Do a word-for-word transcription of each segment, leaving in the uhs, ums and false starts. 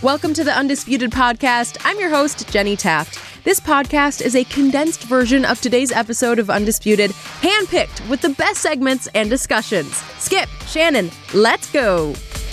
Welcome to the Undisputed Podcast. I'm your host, Jenny Taft. This podcast is a condensed version of today's episode of Undisputed, handpicked with the best segments and discussions. Skip, Shannon, let's go.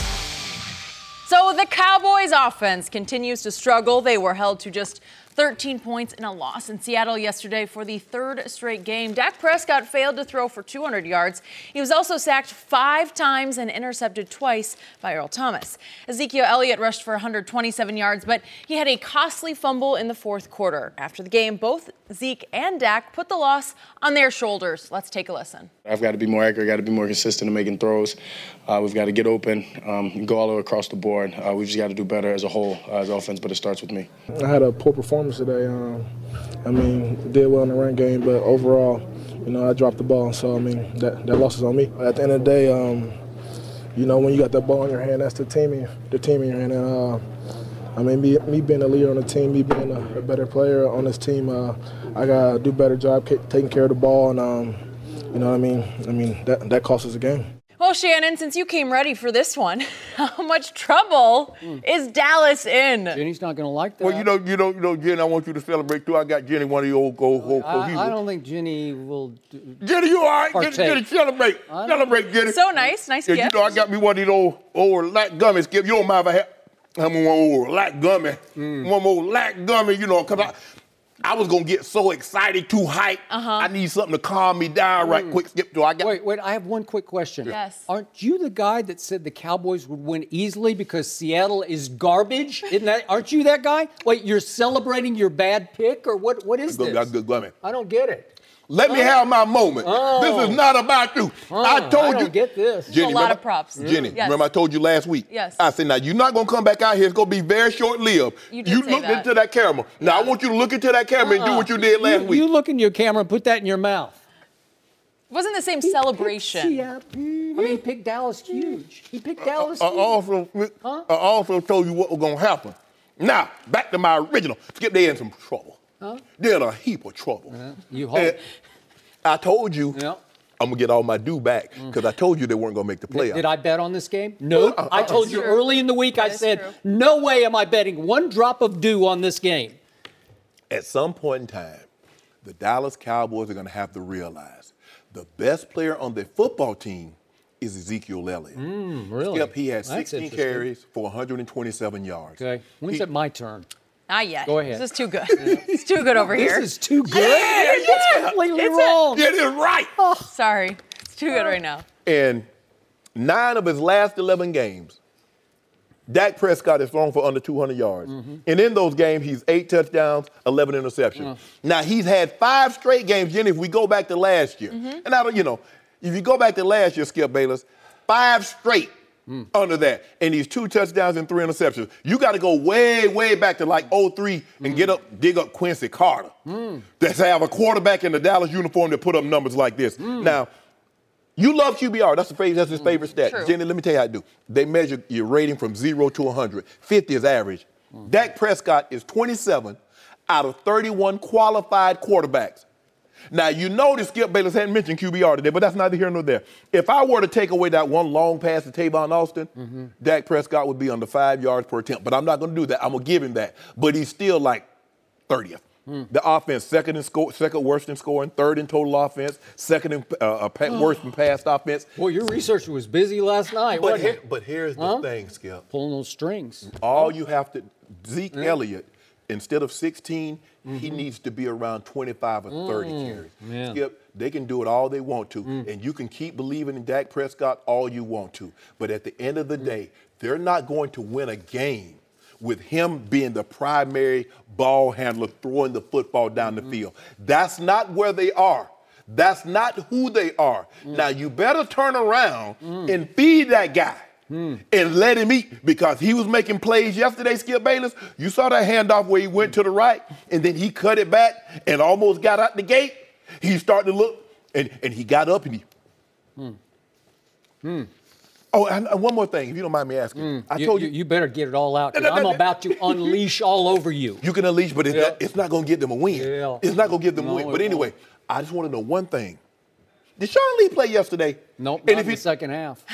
So the Cowboys offense continues to struggle. They were held to just thirteen points in a loss in Seattle yesterday for the third straight game. Dak Prescott failed to throw for two hundred yards. He was also sacked five times and intercepted twice by Earl Thomas. Ezekiel Elliott rushed for one hundred twenty-seven yards, but he had a costly fumble in the fourth quarter. After the game, both Zeke and Dak put the loss on their shoulders. Let's take a listen. I've got to be more accurate, got to be more consistent in making throws. Uh, we've got to get open, um, and go all the way across the board. Uh, we've just got to do better as a whole, uh, as offense, but it starts with me. I had a poor performance today. Um, I mean, did well in the run game, but overall, you know, I dropped the ball. So, I mean, that, that loss is on me. At the end of the day, um, you know, when you got that ball in your hand, that's the team in, the team in your hand. And, uh, I mean, me, me being a leader on the team, me being a, a better player on this team, uh, I got to do a better job c- taking care of the ball. And, um, you know what I mean? I mean, that, that costs us a game. Well, Shannon, since you came ready for this one, how much trouble mm. is Dallas in? Jenny's not going to like that. Well, you know, you know, you know, Jenny, I want you to celebrate too. I got Jenny one of the old gold. gold I, I don't think Jenny will. Do, Jenny, you all right? Jenny, Jenny, celebrate, celebrate, Jenny. So nice, nice yeah, gift. You know, I got me one of these old, old lack gummies. Skip, you don't mind if I have I'm one old lack gummy, mm. one more lack gummy. You know, cause I. I was going to get so excited, too hyped. Uh-huh. I need something to calm me down right mm. quick. Skip, so I got. Wait, wait, I have one quick question. Yes. Aren't you the guy that said the Cowboys would win easily because Seattle is garbage? Isn't that, aren't you that guy? Wait, you're celebrating your bad pick, or what? What is good, this? Good, good, I don't get it. Let oh. me have my moment. Oh. This is not about you. Oh, I told I don't you. get this. Jenny, a lot remember, of props. Jenny, yes. remember I told you last week? Yes. I said, now, you're not going to come back out here. It's going to be very short-lived. You, did you say looked that. into that camera. Now, Yeah. I want you to look into that camera uh-uh. and do what you did last you, week. You look in your camera and put that in your mouth. It wasn't the same He celebration. Picked, mm-hmm. I mean, he picked Dallas huge. He picked Dallas I, I huge. also, huh? I also told you what was going to happen. Now, back to my original. Skip, they in some trouble. Huh? They're in a heap of trouble. Uh, you hope. And I told you. Yeah. I'm going to get all my due back because mm. I told you they weren't going to make the playoffs. Did, did I bet on this game? No. Nope. Uh, uh, I told you true. early in the week, I said, true. no way am I betting one drop of dew on this game. At some point in time, the Dallas Cowboys are going to have to realize the best player on their football team is Ezekiel Elliott. Mm, really? Skip, he had That's sixteen carries for one hundred twenty-seven yards. Okay. When's he, it my turn? Not yet. Go ahead. This is too good. It's too good over here. This is too good? Yeah, It's yeah. completely It's wrong. It is right. Oh, sorry. It's too good right now. In nine of his last eleven games, Dak Prescott has thrown for under two hundred yards. Mm-hmm. And in those games, he's eight touchdowns, eleven interceptions. Mm. Now, he's had five straight games, Jenny, if we go back to last year. Mm-hmm. And I don't, you know, if you go back to last year, Skip Bayless, five straight mm. under that. And these two touchdowns and three interceptions. You got to go way, way back to like oh three mm. and get up, dig up Quincy Carter. Mm. That's have a quarterback in the Dallas uniform that put up numbers like this. Mm. Now, you love Q B R. That's the favorite, that's his favorite stat. True. Jenny, let me tell you how I do. They measure your rating from zero to one hundred. fifty is average. Mm-hmm. Dak Prescott is twenty-seven out of thirty-one qualified quarterbacks. Now, you notice Skip Bayless hadn't mentioned Q B R today, but that's neither here nor there. If I were to take away that one long pass to Tavon Austin, mm-hmm. Dak Prescott would be under five yards per attempt. But I'm not going to do that. I'm going to give him that. But he's still like thirtieth. Mm. The offense, second in score, second worst in scoring, third in total offense, second in uh, pa- worst in passed offense. Well, your researcher was busy last night. But, what? here, but here's huh? the thing, Skip. Pulling those strings. All you have to, Zeke yeah. Elliott, instead of sixteen, mm-hmm. he needs to be around twenty-five or thirty mm. carries. Yeah. Skip, they can do it all they want to, mm. and you can keep believing in Dak Prescott all you want to. But at the end of the mm. day, they're not going to win a game with him being the primary ball handler throwing the football down mm-hmm. the field. That's not where they are. That's not who they are. Mm. Now, you better turn around mm. and feed that guy mm. and let him eat, because he was making plays yesterday, Skip Bayless. You saw that handoff where he went to the right, and then he cut it back and almost got out the gate. He started to look, and, and he got up and he... Mm. Mm. Oh, and one more thing, if you don't mind me asking. Mm, I you, told you, you better get it all out, because I'm about to unleash all over you. You can unleash, but it's, yeah. not, it's not going to get them a win. Yeah. It's not going to get them no, a win. But anyway, won't. I just want to know one thing. Did Sean Lee play yesterday? Nope, and not if in he, the second half.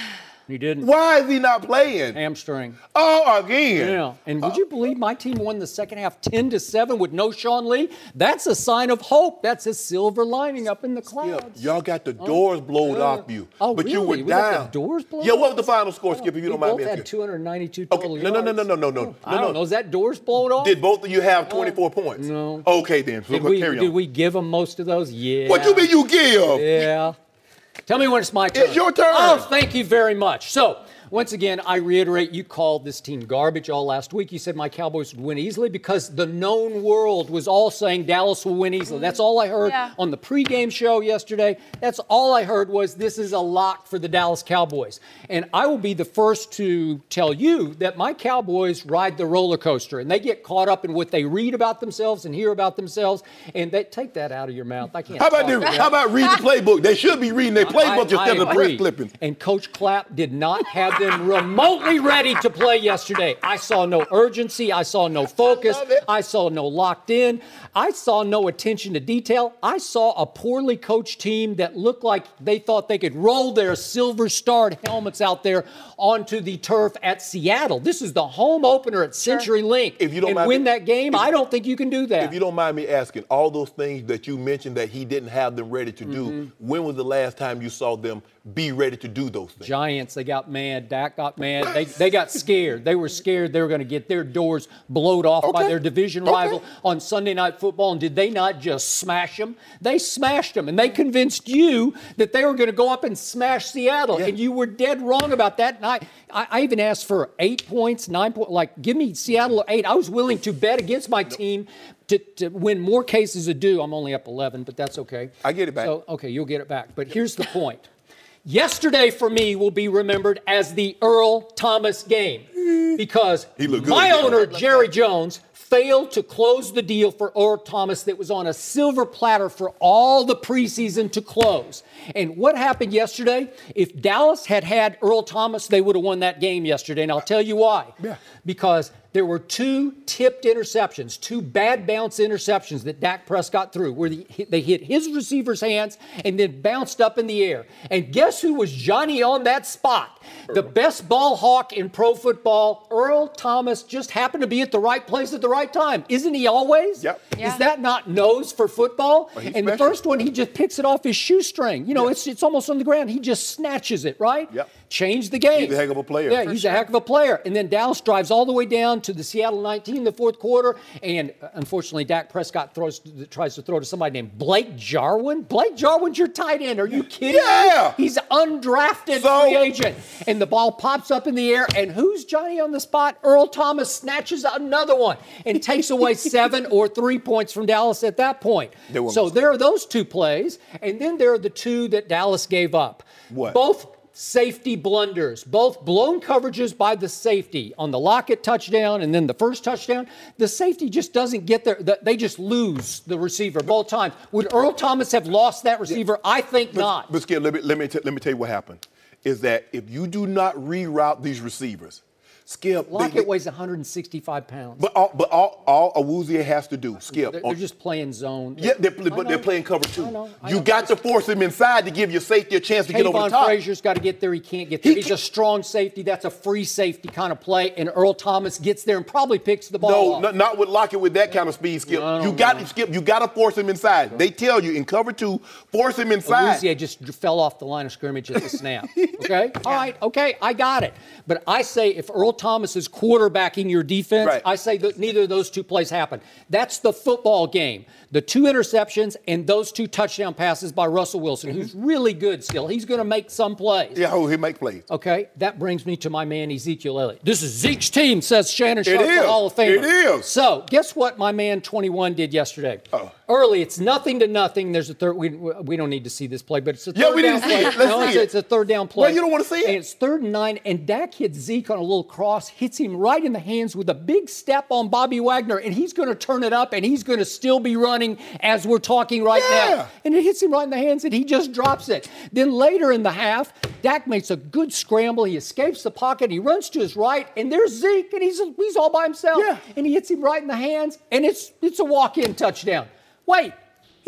He didn't. Why is he not playing? Hamstring. Oh, again. Yeah. And would you believe my team won the second half ten to seven with no Sean Lee? That's a sign of hope. That's a silver lining up in the clouds. Yeah, y'all got the doors blown uh, off you. Oh, but really? you were We down. got the doors blown Yeah, what off? was the final score, Skip, if you we don't mind both me had asking? two hundred ninety-two Okay, total no, no, no, yards. no, no, no, no. I don't know. Is that doors blown off? Did both of you have twenty-four points? No. Okay, then. So Did we, carry on. did we give them most of those? Yeah. What you mean you give? Yeah. Tell me when it's my turn. It's your turn. Oh, thank you very much. So, once again, I reiterate, you called this team garbage all last week. You said my Cowboys would win easily because the known world was all saying Dallas will win easily. That's all I heard Yeah. on the pregame show yesterday. That's all I heard was this is a lock for the Dallas Cowboys. And I will be the first to tell you that my Cowboys ride the roller coaster and they get caught up in what they read about themselves and hear about themselves. And they take that out of your mouth. I can't. How about, talk the, to how about read the playbook? They should be reading their playbook I- I instead of the agree. press clippings. And Coach Clapp did not have them remotely ready to play yesterday. I saw no urgency. I saw no focus. I love it. I saw no locked in. I saw no attention to detail. I saw a poorly coached team that looked like they thought they could roll their silver-starred helmets out there onto the turf at Seattle. This is the home opener at Century Link. If you don't and mind win me- that game, if- I don't think you can do that. If you don't mind me asking, all those things that you mentioned that he didn't have them ready to do, Mm-hmm. when was the last time you saw them be ready to do those things? Giants, they got mad. Dak got mad. They, they got scared. They were scared they were going to get their doors blowed off by Okay. their division Okay. rival on Sunday Night Football. And did they not just smash them? They smashed them. And they convinced you that they were going to go up and smash Seattle. Yeah. And you were dead wrong about that. And I, I, I even asked for eight points, nine points. Like, give me Seattle eight. I was willing to bet against my team to, to win more cases ado. I'm only up eleven, but that's okay. I get it back. So, okay, you'll get it back. But here's the point. Yesterday for me will be remembered as the Earl Thomas game because He looked good, my yeah. owner, Jerry Jones, failed to close the deal for Earl Thomas that was on a silver platter for all the preseason to close. And what happened yesterday? If Dallas had had Earl Thomas, they would have won that game yesterday. And I'll tell you why. Yeah. Because there were two tipped interceptions, two bad bounce interceptions that Dak Prescott threw, where the, they hit his receiver's hands and then bounced up in the air. And guess who was Johnny on that spot? The best ball hawk in pro football, Earl Thomas, just happened to be at the right place at the right time. Isn't he always? Yep. Yeah. Is that not nose for football? Well, he's and the special. first one, he just picks it off his shoestring. You know, Yeah. it's it's almost on the ground. He just snatches it, right? Yep. Change the game. He's a heck of a player. Yeah, For he's a heck of a player. And then Dallas drives all the way down to the Seattle nineteen in the fourth quarter. And uh, unfortunately, Dak Prescott throws tries to throw to somebody named Blake Jarwin. Blake Jarwin's your tight end. Are you kidding Yeah. me? He's undrafted So- free agent. And the ball pops up in the air. And who's Johnny on the spot? Earl Thomas snatches another one and takes away seven or three points from Dallas at that point. They were So mistakes. there are those two plays. And then there are the two that Dallas gave up. What? Both safety blunders, both blown coverages by the safety on the Lockett touchdown and then the first touchdown. The safety just doesn't get there. The- They just lose the receiver both times. Would Earl Thomas have lost that receiver? I think not. But Skip, let me, let, me t- let me tell you what happened. Is that if you do not reroute these receivers, Skip, they- Lockett they- weighs one hundred sixty-five pounds. but all, but all, all Awuzie has to do, Skip. They're, on- they're just playing zone. yeah, they're, I but they're know. playing cover two. I know, I You know. got to force him inside to give your safety a chance to get over the Kayvon top. Frazier's got to get there. He can't get there. He He's can't- a strong safety. That's a free safety kind of play. And Earl Thomas gets there and probably picks the ball No, off. not, not with Lockett with that kind of speed, Skip. I don't You got know. to Skip. You got to force him inside. They tell you in cover two, force him inside. Awuzie just fell off the line of scrimmage at the snap. Okay? All right. Okay. I got it. But I say if Earl Thomas is quarterbacking your defense, Right. I say that neither of those two plays happen. That's the football game. The two interceptions and those two touchdown passes by Russell Wilson, who's really good still. He's going to make some plays. Yeah, oh, he make plays. Okay, that brings me to my man Ezekiel Elliott. This is Zeke's team, says Shannon Sharp, is. the Hall of Famer. It is. So, guess what my man twenty-one did yesterday? Oh. Early, it's nothing to nothing. There's a third. We, we don't need to see this play, but it's a third Yeah, we down need to see play. it. Let's no, see it's, it. it's a third down play. Well, you don't wanna see it. And it's third and nine, and Dak hits Zeke on a little cross, hits him right in the hands with a big step on Bobby Wagner, and he's going to turn it up, and he's going to still be running as we're talking right Yeah. now. And it hits him right in the hands, and he just drops it. Then later in the half, Dak makes a good scramble. He escapes the pocket. He runs to his right, and there's Zeke, and he's he's all by himself. Yeah. And he hits him right in the hands, and it's it's a walk-in touchdown. Wait,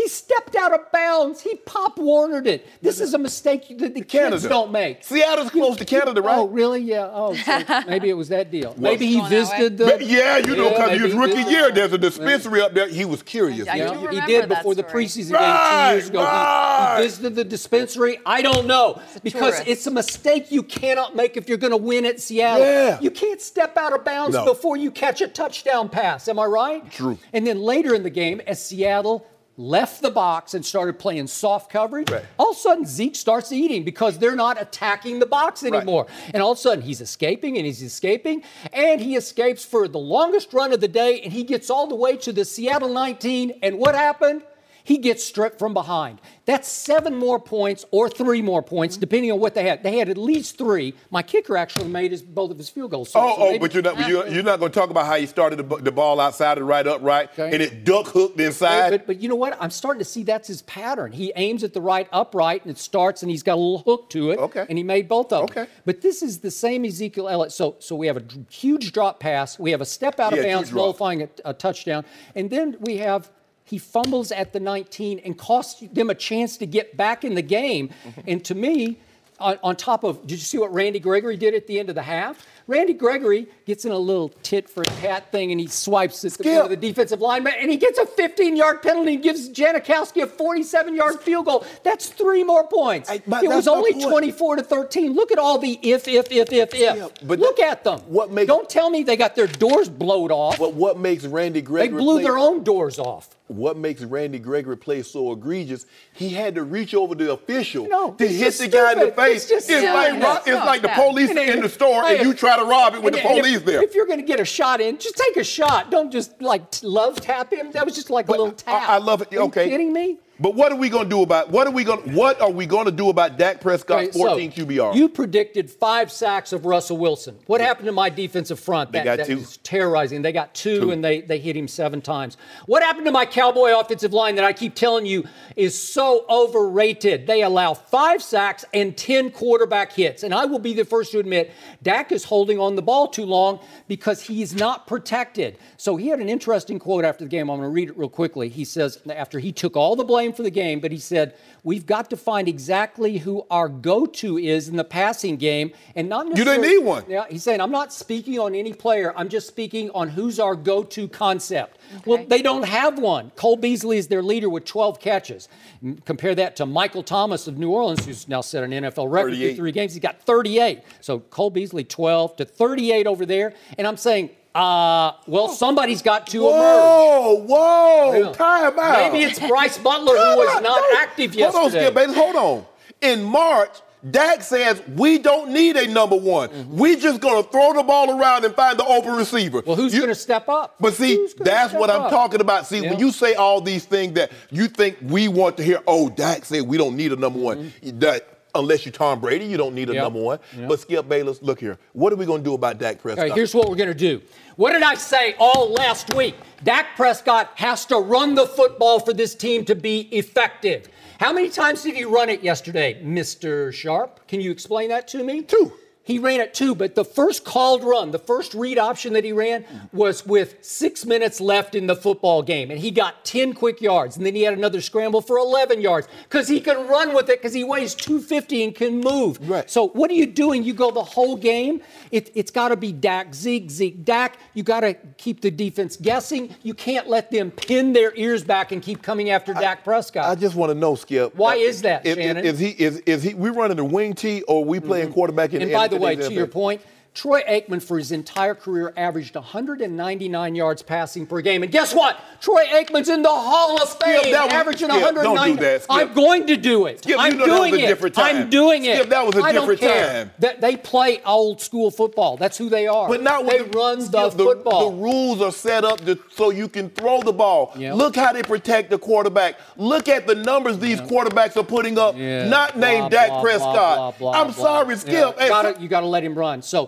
He stepped out of bounds. He Pop Warnered it. This is a mistake that the Canada. kids don't make. Seattle's close to Canada, right? Oh, really? Yeah. Oh, so maybe it was that deal. Maybe he Going that visited way. the. Yeah, you know, because maybe he was he rookie visited- year. There's a dispensary up there. He was curious. I Yeah, do he remember did that before the story. preseason Right, game two years ago. He- right. He, visited the dispensary. I don't know because tourist. it's a mistake you cannot make if you're going to win at Seattle. Yeah. You can't step out of bounds No. before you catch a touchdown pass. Am I right? True. And then later in the game, as Seattle left the box and started playing soft coverage, Right. all of a sudden Zeke starts eating because they're not attacking the box anymore. And all of a sudden he's escaping and he's escaping and he escapes for the longest run of the day and he gets all the way to the Seattle nineteen. And what happened? He gets stripped from behind. That's seven more points or three more points, depending on what they had. They had at least three. My kicker actually made his, both of his field goals. So, Oh, so oh, maybe- but you're not you're, you're not going to talk about how he started the, bu- the ball outside and right upright, Okay. and it duck hooked inside. But, but you know what? I'm starting to see that's his pattern. He aims at the right upright, and it starts, and he's got a little hook to it. Okay. And he made both of them. Okay. But this is the same Ezekiel Elliott. So, so we have a d- huge drop pass. We have a step out of Yeah, huge bounds, drop. nullifying a, a touchdown. And then we have he fumbles at the nineteen and costs them a chance to get back in the game. Mm-hmm. And to me, on, on top of, did you see what Randy Gregory did at the end of the half? Randy Gregory gets in a little tit for tat thing and he swipes at the, one of the defensive lineman and he gets a fifteen-yard penalty and gives Janikowski a forty-seven-yard field goal. That's three more points. I- but it that's was my only point. twenty-four to thirteen. Look at all the if, if, if, if, if. Yeah, but Look that- at them. what makes- Don't tell me they got their doors blowed off. But what makes Randy They Gregory blew play, their own doors off. What makes Randy Gregory play so egregious? He had to reach over the official No, to it's hit just the guy in the stupid. face. It's just It's silly. like rob- No, it's like the yeah. police And then- in the store Hey, and you try to rob it with And- the and police if, there. If you're going to get a shot in, just take a shot. Don't just like t- love tap him. That was just like But a little tap. I, I love it. Are Okay. you kidding me? But what are we going to do about what are we going what are we going to do about Dak Prescott's Okay, so fourteen Q B R? You predicted five sacks of Russell Wilson. What happened to my defensive front? They that, got that two. was terrorizing. They got two, Two. and they, they hit him seven times. What happened to my Cowboy offensive line that I keep telling you is so overrated? They allow five sacks and ten quarterback hits. And I will be the first to admit Dak is holding on the ball too long because he's not protected. So he had an interesting quote after the game. I'm going to read it real quickly. He says, after he took all the blame for the game, but he said, we've got to find exactly who our go-to is in the passing game and not You necessarily. didn't need one. Yeah, he's saying, I'm not speaking on any player. I'm just speaking on who's our go-to concept. Well, they don't have one. Cole Beasley is their leader with twelve catches. M- Compare that to Michael Thomas of New Orleans, who's now set an N F L record thirty-eight. through three games. He's got thirty-eight. So Cole Beasley, twelve to thirty-eight over there. And I'm saying, uh, well, somebody's got to emerge. Whoa, whoa, Yeah. time out. Maybe it's Bryce Butler who was not active Hold on, yesterday. Skip Bayless, hold on. In March, Dak says we don't need a number one. Mm-hmm. We just gonna throw the ball around and find the open receiver. Well, who's You- going to step up? But see, Who's gonna that's step what I'm up? talking about. See, Yeah. when you say all these things that you think we want to hear, oh, Dak said we don't need a number one. That unless you're Tom Brady, you don't need a Mm-hmm. Yep. number one. Yep. But Skip Bayless, look here. What are we gonna do about Dak Prescott? All right, here's what we're going to do. What did I say all last week? Dak Prescott has to run the football for this team to be effective. How many times did he run it yesterday, Mister Sharp? Can you explain that to me? Two. He ran it two, but the first called run, the first read option that he ran was with six minutes left in the football game, and he got ten quick yards, and then he had another scramble for eleven yards because he can run with it because he weighs two fifty and can move. Right. So what are you doing? You go the whole game. It, it's got to be Dak, Zeke, Zeke, Dak. You got to keep the defense guessing. You can't let them pin their ears back and keep coming after Dak Prescott. I just want to know, Skip. Why uh, is that, is, Shannon? Is he is is he? We running the wing tee or we playing quarterback in And in- by the in way, N F L? to your point, Troy Aikman for his entire career averaged one hundred ninety-nine yards passing per game. And guess what? Troy Aikman's in the Hall of Skip, Fame, that was- averaging Skip, one hundred ninety. don't do that, Skip. I'm going to do it. Skip, you I'm know that was doing a it. different time. I'm doing it. Skip, that was a I don't different care. time. That they play old school football. That's who they are. But not they with run the Skip, football. The rules are set up to, so you can throw the ball. Yep. Look how they protect the quarterback. Look at the numbers these quarterbacks are putting up. Yeah. Not named Blah, Dak blah, Prescott. blah, blah, blah, I'm blah. sorry, Skip. Yeah. Hey, Gotta- you got to let him run. So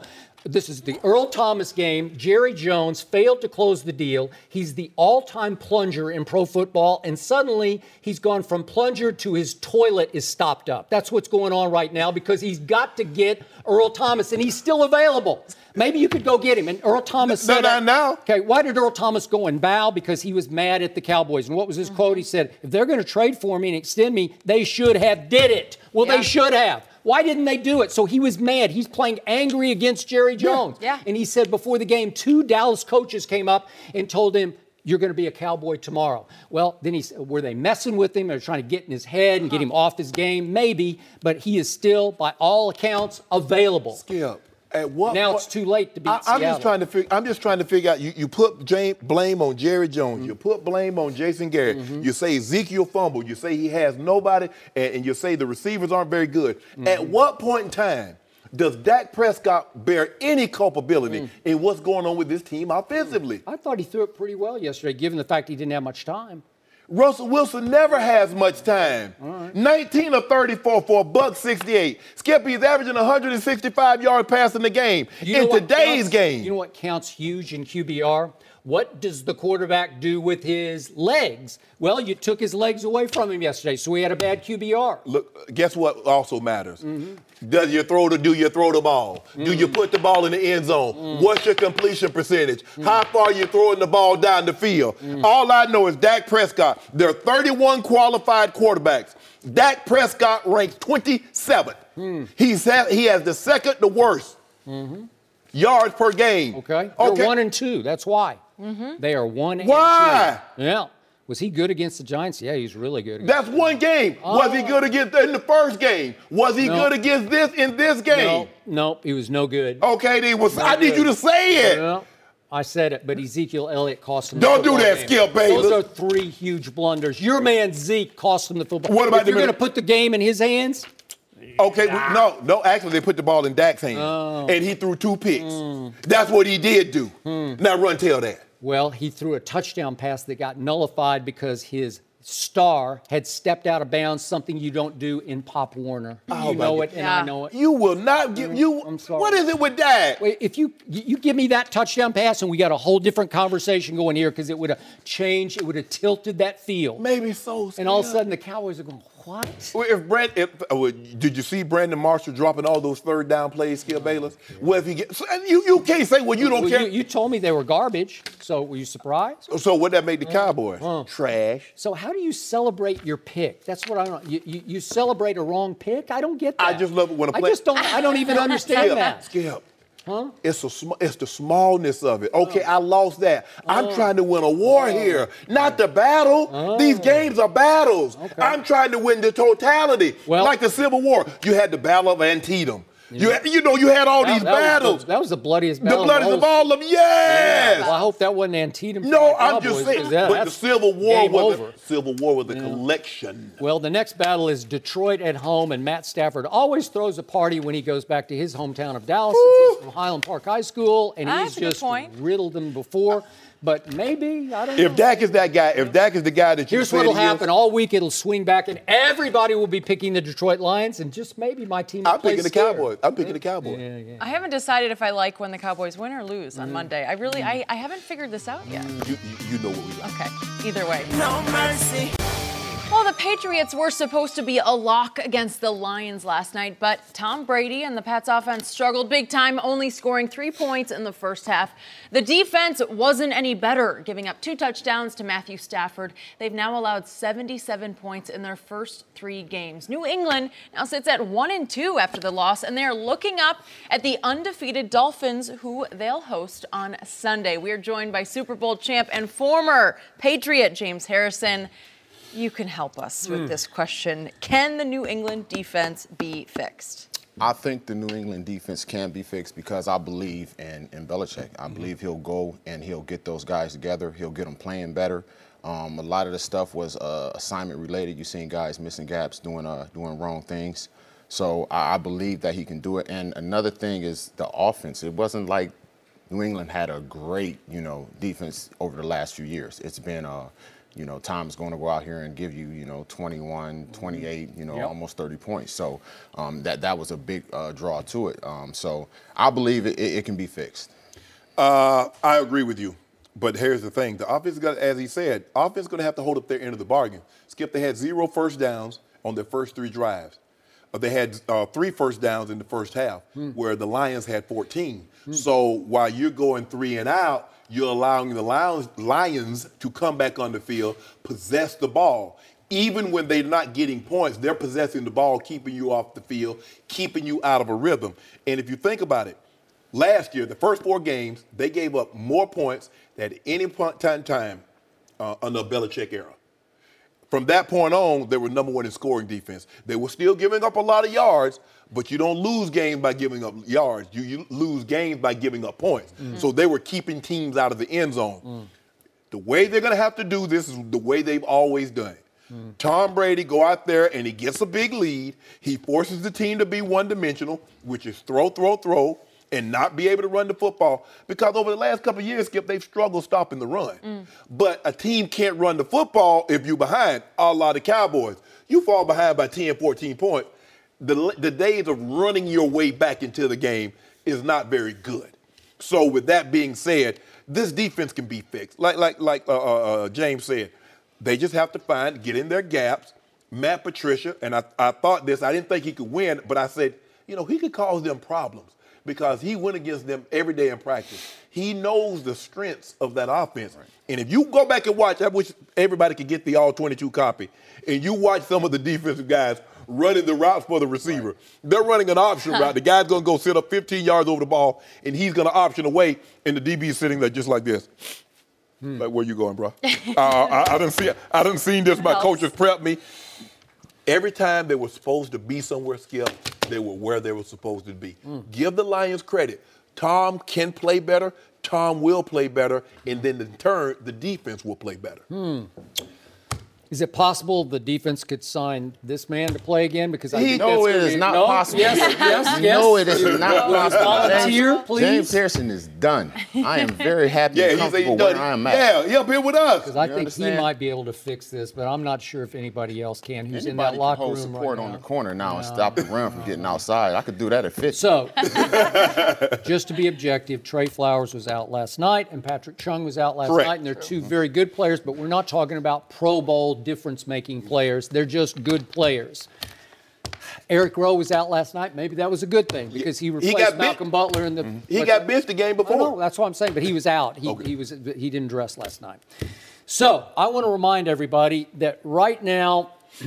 This is the Earl Thomas game. Jerry Jones failed to close the deal. He's the all-time plunger in pro football, and suddenly he's gone from plunger to his toilet is stopped up. That's what's going on right now because he's got to get Earl Thomas, and he's still available. Maybe you could go get him. And Earl Thomas no, said... No, now. Okay, why did Earl Thomas go and bow? Because he was mad at the Cowboys. And what was his mm-hmm. quote? He said, if they're going to trade for me and extend me, they should have did it. Well, yeah. they should have. Why didn't they do it? So he was mad. He's playing angry against Jerry Jones. Yeah. And he said before the game, two Dallas coaches came up and told him, you're going to be a Cowboy tomorrow. Well, then he said, were they messing with him? Or trying to get in his head and get him off his game? Maybe. But he is still, by all accounts, available. Skip. At what now point, it's too late to beat I, I'm Seattle. just trying to figure. I'm just trying to figure out. You, you put James, blame on Jerry Jones. Mm-hmm. You put blame on Jason Garrett. Mm-hmm. You say Ezekiel fumbled. You say he has nobody, and, and you say the receivers aren't very good. Mm-hmm. At what point in time does Dak Prescott bear any culpability mm. in what's going on with this team offensively? I thought he threw it pretty well yesterday, given the fact he didn't have much time. Russell Wilson never has much time. Right. nineteen of thirty-four for a buck sixty-eight. Skippy's averaging one hundred sixty-five yards passing the game you know in today's counts, game. You know what counts huge in Q B R? What does the quarterback do with his legs? Well, you took his legs away from him yesterday, so he had a bad Q B R. Look, guess what also matters? Mm-hmm. Does you throw the, do you throw the ball? Mm-hmm. Do you put the ball in the end zone? Mm-hmm. What's your completion percentage? Mm-hmm. How far are you throwing the ball down the field? Mm-hmm. All I know is Dak Prescott. There are thirty-one qualified quarterbacks. Dak Prescott ranks twenty-seventh. Mm. He's ha- he has the second the worst mm-hmm. yards per game. Okay. They're okay. one and two. That's why. Mm-hmm. They are one and why? two. Yeah. Was he good against the Giants? Yeah, he's really good. That's one game. Oh. Was he good against in the first game? Was he no. good against this in this game? No, no, he was no good. Okay, then was, I need good. you to say it. No, I said it, but Ezekiel Elliott cost him Don't the football do that, game. Skip Bayless. Those are three huge blunders. Your man Zeke cost him the football. What about if you're going to put the game in his hands? Okay, ah. no, no. Actually, they put the ball in Dak's hands, oh. and he threw two picks. Mm. That's what he did do. Mm. Now run tell that. Well, he threw a touchdown pass that got nullified because his star had stepped out of bounds, something you don't do in Pop Warner. Oh, you know it, and yeah. I know it. You will not give you. I'm sorry. What is it with that? Wait, if you you give me that touchdown pass, and we got a whole different conversation going here because it would have changed, it would have tilted that field. Maybe so. Skip. And all of a sudden, the Cowboys are going, what? If Brand, if, uh, did you see Brandon Marshall dropping all those third down plays, Skip Bayless? Well, if he get, so you you can't say well you don't well, care. You, you told me they were garbage, so were you surprised? So what that made the Cowboys? Uh, Trash. So how do you celebrate your pick? That's what I don't. You, you, you celebrate a wrong pick? I don't get that. I just love it when a play. I just don't. I don't even understand Skip, that. Skip. Huh? It's a sm- it's the smallness of it. Okay, oh. I lost that. I'm oh. trying to win a war oh. here, not the battle. Oh. These games are battles. Okay. I'm trying to win the totality, well, like the Civil War. You had the Battle of Antietam. You, had, you know, you had all that, these that battles. Was the, that was the bloodiest battle. The bloodiest of all of them, yes. Yeah. Well, I hope that wasn't Antietam. No, I'm just saying. That, but the Civil War was over. a, Civil War was a yeah. collection. Well, the next battle is Detroit at home, and Matt Stafford always throws a party when he goes back to his hometown of Dallas. He's from Highland Park High School, and That's he's just riddled them before. But maybe, I don't know. If Dak is that guy, if Dak is the guy that you Here's what'll happen. All week it'll swing back, and everybody will be picking the Detroit Lions, and just maybe my team will I'm picking the scared. Cowboys. I'm picking the Cowboys. Yeah, yeah. I haven't decided if I like when the Cowboys win or lose on mm. Monday. I really, mm. I, I haven't figured this out yet. You, you, you know what we like. Okay, either way. No mercy. Well, the Patriots were supposed to be a lock against the Lions last night, but Tom Brady and the Pats offense struggled big time, only scoring three points in the first half. The defense wasn't any better, giving up two touchdowns to Matthew Stafford. They've now allowed seventy-seven points in their first three games. New England now sits at one and two after the loss, and they're looking up at the undefeated Dolphins, who they'll host on Sunday. We are joined by Super Bowl champ and former Patriot James Harrison. You can help us with mm. this question. Can the New England defense be fixed? I think the New England defense can be fixed because I believe in, in Belichick. I mm-hmm. believe he'll go and he'll get those guys together. He'll get them playing better. Um, a lot of the stuff was uh, assignment related. You've seen guys missing gaps, doing uh, doing wrong things. So I, I believe that he can do it. And another thing is the offense. It wasn't like New England had a great, you know, defense over the last few years. It's been uh, you know, Tom's going to go out here and give you, you know, twenty-one, twenty-eight, you know, Yep. almost thirty points. So um, that that was a big uh, draw to it. Um, so I believe it, it, it can be fixed. Uh, I agree with you. But here's the thing. The offense, got, as he said, offense is going to have to hold up their end of the bargain. Skip, they had zero first downs on their first three drives. Uh, they had uh, three first downs in the first half, hmm. where the Lions had fourteen. Hmm. So while you're going three and out, you're allowing the Lions, Lions to come back on the field, possess the ball. Even when they're not getting points, they're possessing the ball, keeping you off the field, keeping you out of a rhythm. And if you think about it, last year, the first four games, they gave up more points than at any point in time uh, under the Belichick era. From that point on, they were number one in scoring defense. They were still giving up a lot of yards, but you don't lose games by giving up yards. You, you lose games by giving up points. Mm-hmm. So they were keeping teams out of the end zone. Mm. The way they're going to have to do this is the way they've always done it. Mm. Tom Brady go out there and he gets a big lead. He forces the team to be one-dimensional, which is throw, throw, throw, and not be able to run the football. Because over the last couple of years, Skip, they've struggled stopping the run. Mm. But a team can't run the football if you're behind, a la the Cowboys. You fall behind by ten, fourteen points. The, the days of running your way back into the game is not very good. So with that being said, this defense can be fixed. Like like like uh, uh, James said, they just have to find, get in their gaps. Matt Patricia, and I, I thought this, I didn't think he could win, but I said, you know, he could cause them problems because he went against them every day in practice. He knows the strengths of that offense. Right. And if you go back and watch, I wish everybody could get the all twenty-two copy, and you watch some of the defensive guys running the routes for the receiver. Right. They're running an option route. The guy's going to go sit up fifteen yards over the ball, and he's going to option away, and the D B is sitting there just like this. Hmm. Like, where you going, bro? uh, I, I didn't see. I didn't seen this. My coaches prepped me. Every time they were supposed to be somewhere, Skip, they were where they were supposed to be. Mm. Give the Lions credit. Tom can play better. Tom will play better. And then in turn, the defense will play better. Hmm. Is it possible the defense could sign this man to play again? Because I he, think no, that's it is be, not no? possible. Yes, yes, yes. No, it is not possible. Volunteer, James, please. James Harrison is done. I am very happy yeah, and comfortable where I am at. Yeah, he'll be with us. Because I You think understand? he might be able to fix this, but I'm not sure if anybody else can who's Anybody in that locker can hold room support right on now. the corner now no, and stop the run from getting outside. I could do that at fifty. So, just to be objective, Trey Flowers was out last night and Patrick Chung was out last Correct. night, and they're two very good players, but we're not talking about Pro Bowl difference-making players. They're just good players. Eric Rowe was out last night. Maybe that was a good thing because he replaced he got Malcolm bit. Butler in the. Mm-hmm. He got benched the game before. No, that's what I'm saying. But he was out. He Okay. he was he didn't dress last night. So I want to remind everybody that right now,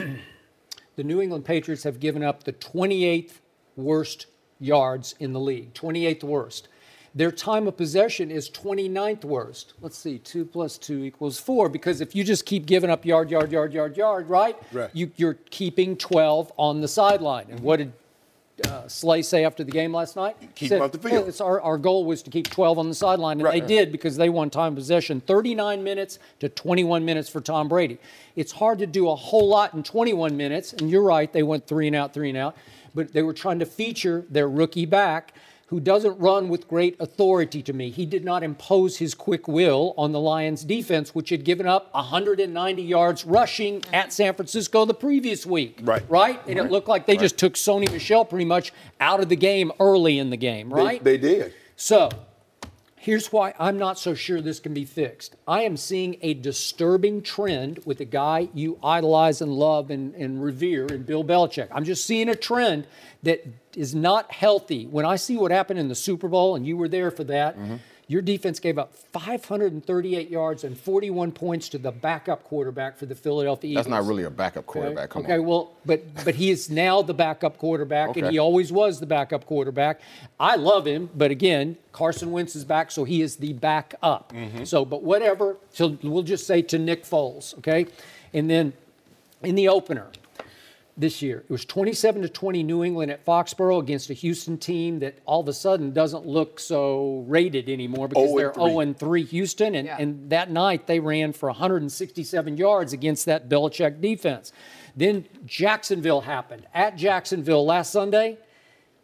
the New England Patriots have given up the twenty-eighth worst yards in the league. twenty-eighth worst. Their time of possession is twenty-ninth worst. Let's see, two plus two equals four, because if you just keep giving up yard, yard, yard, yard, yard, right? Right. You, you're keeping twelve on the sideline. And what did uh, Slay say after the game last night? Keep Said, them off the field. "Hey, it's our, our goal was to keep twelve on the sideline, and Right. they did because they won time of possession, thirty-nine minutes to twenty-one minutes for Tom Brady. It's hard to do a whole lot in twenty-one minutes, and you're right, they went three and out, three and out, but they were trying to feature their rookie back, who doesn't run with great authority to me. He did not impose his quick will on the Lions defense, which had given up one hundred ninety yards rushing at San Francisco the previous week. Right. Right? And Right. it looked like they Right. just took Sony Michel pretty much out of the game early in the game, right? They, they did. So, here's why I'm not so sure this can be fixed. I am seeing a disturbing trend with a guy you idolize and love and, and revere in Bill Belichick. I'm just seeing a trend that is not healthy. When I see what happened in the Super Bowl, and you were there for that, mm-hmm. your defense gave up five hundred thirty-eight yards and forty-one points to the backup quarterback for the Philadelphia Eagles. That's not really a backup quarterback. Okay, Come okay on. well, but but he is now the backup quarterback, and Okay. he always was the backup quarterback. I love him, but again, Carson Wentz is back, so he is the backup. Mm-hmm. So, but whatever. So we'll just say to Nick Foles, okay? And then in the opener this year, it was twenty-seven to twenty New England at Foxborough against a Houston team that all of a sudden doesn't look so rated anymore because they're oh and three Houston, and, Yeah. and that night they ran for one hundred sixty-seven yards against that Belichick defense. Then Jacksonville happened. At Jacksonville last Sunday,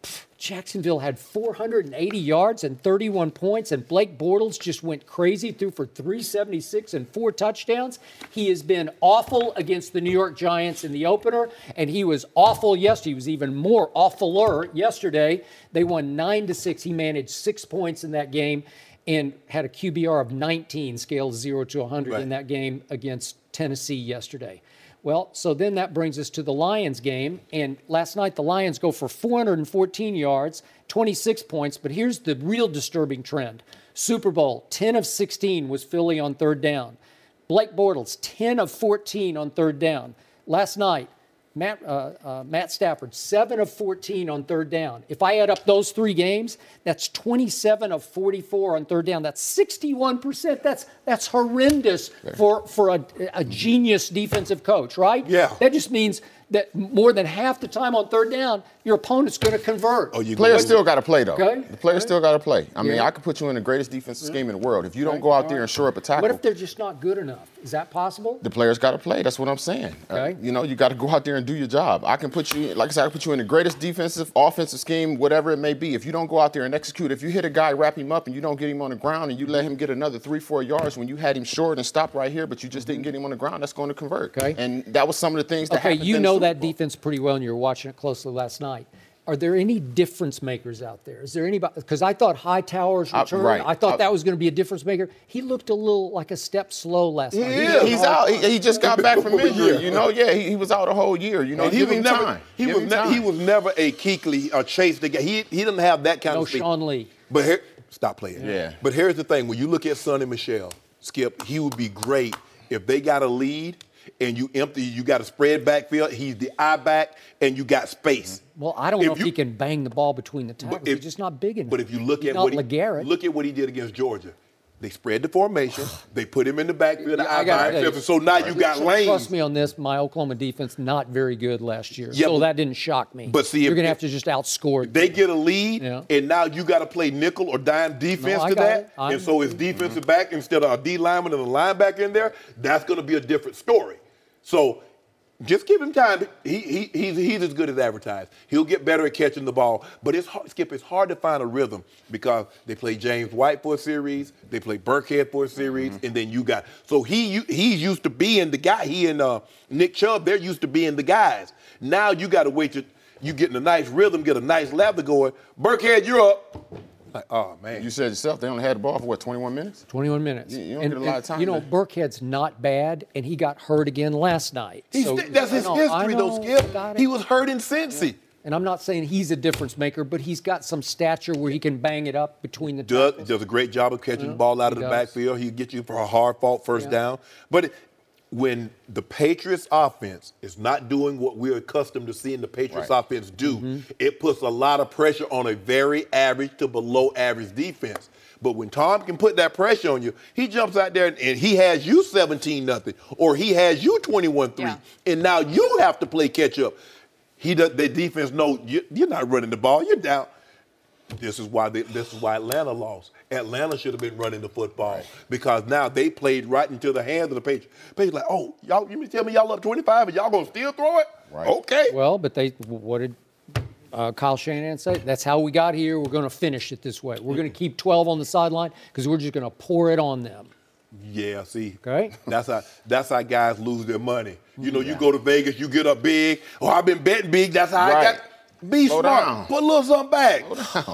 Jacksonville had four hundred eighty yards and thirty-one points, and Blake Bortles just went crazy, threw for three seventy-six and four touchdowns. He has been awful against the New York Giants in the opener, and he was awful yesterday. He was even more awfuler yesterday. They won nine to six. He managed six points in that game and had a Q B R of nineteen, scaled zero to one hundred right. in that game against Tennessee yesterday. Well, so then that brings us to the Lions game. And last night, the Lions go for four hundred fourteen yards, twenty-six points. But here's the real disturbing trend. Super Bowl, ten of sixteen was Philly on third down. Blake Bortles, ten of fourteen on third down. Last night, Matt, uh, uh, Matt Stafford, seven of fourteen on third down. If I add up those three games, that's twenty-seven of forty-four on third down. That's sixty-one percent. That's that's horrendous for, for a, a genius defensive coach, right? Yeah. That just means that more than half the time on third down, your opponent's going to convert. Oh, you players still got to play, though. Okay. The players okay. still got to play. I yeah. mean, I could put you in the greatest defensive scheme in the world. If you don't go out there and shore up a tackle. What if they're just not good enough? Is that possible? The players got to play. That's what I'm saying. Okay. Uh, you know, you got to go out there and do your job. I can put you, like I said, I can put you in the greatest defensive, offensive scheme, whatever it may be. If you don't go out there and execute, if you hit a guy, wrap him up, and you don't get him on the ground, and you let him get another three, four yards when you had him short and stopped right here, but you just didn't get him on the ground, that's going to convert. Okay. And that was some of the things that okay, happened. you in know the that defense pretty well, and you were watching it closely last night. Are there any difference makers out there? Is there anybody? Because I thought Hightower's return, uh, right. I thought uh, that was going to be a difference maker. He looked a little like a step slow last night. Yeah, he's out. He, he just got back from injury. You know, yeah, he, he was out a whole year. You know, and he give was him never, time. He give was him ne- time. he was never a Kuechly or Chase the guy. He he didn't have that kind no of speed. Sean Lee. But here, stop playing. Yeah. But here's the thing: when you look at Sonny Michel, Skip, he would be great if they got a lead and you empty, you got a spread backfield. He's the eye back, and you got space. Well, I don't if know if you, he can bang the ball between the tackles. if, He's just not big enough. But if you look He's at not what he LeGarrette. look at what he did against Georgia, they spread the formation. They put him in the backfield. Yeah, The I eye gotta back, tell you, so now you got lanes. Trust me on this. My Oklahoma defense not very good last year, Yeah, so but- that didn't shock me. but see, you're if- going to have to just outscore. They get a lead, Yeah. and now you got to play nickel or dime defense No, I to got that. it. I'm- And so it's defensive back instead of a D lineman and a linebacker in there. That's going to be a different story. So just give him time. He, he, he's, he's as good as advertised. He'll get better at catching the ball. But it's hard, Skip, it's hard to find a rhythm because they play James White for a series, they play Burkhead for a series, mm-hmm. and then you got – so he he's used to being the guy. He and uh, Nick Chubb, they're used to being the guys. Now you got to wait till you get in a nice rhythm, get a nice lather going. Burkhead, you're up. Like, oh, man. You said yourself, they only had the ball for, what, twenty-one minutes? twenty-one minutes. You, you don't and, get a lot of time. You know, man. Burkhead's not bad, and he got hurt again last night. He's So, st- that's his I know, history, I though, know, Skip. got it. He was hurt in Cincy. And I'm not saying he's a difference maker, but he's got some stature where he can bang it up between the Does, tackles. does a great job of catching Yeah, the ball out of he the does. backfield. He'll get you for a hard fought first Yeah. down. But it, when the Patriots offense is not doing what we're accustomed to seeing the Patriots Right. offense do, Mm-hmm. it puts a lot of pressure on a very average to below average defense. But when Tom can put that pressure on you, he jumps out there and, and he has you seventeen nothing, or he has you twenty-one three, Yeah. and now you have to play catch up. He does, the defense know you, you're not running the ball, you're down. This is why they, this is why Atlanta lost. Atlanta should have been running the football right. because now they played right into the hands of the Patriots. Patriots like, oh, y'all, you mean tell me y'all up twenty-five and y'all gonna still throw it? Right. Okay. Well, but they what did uh, Kyle Shanahan say? That's how we got here. We're going to finish it this way. We're going to keep twelve on the sideline because we're just going to pour it on them. Yeah, see, Okay. that's how that's how guys lose their money. You know, you go to Vegas, you get up big. Oh, I've been betting big. That's how Right. I got. Be Slow smart. down. Put a little something back.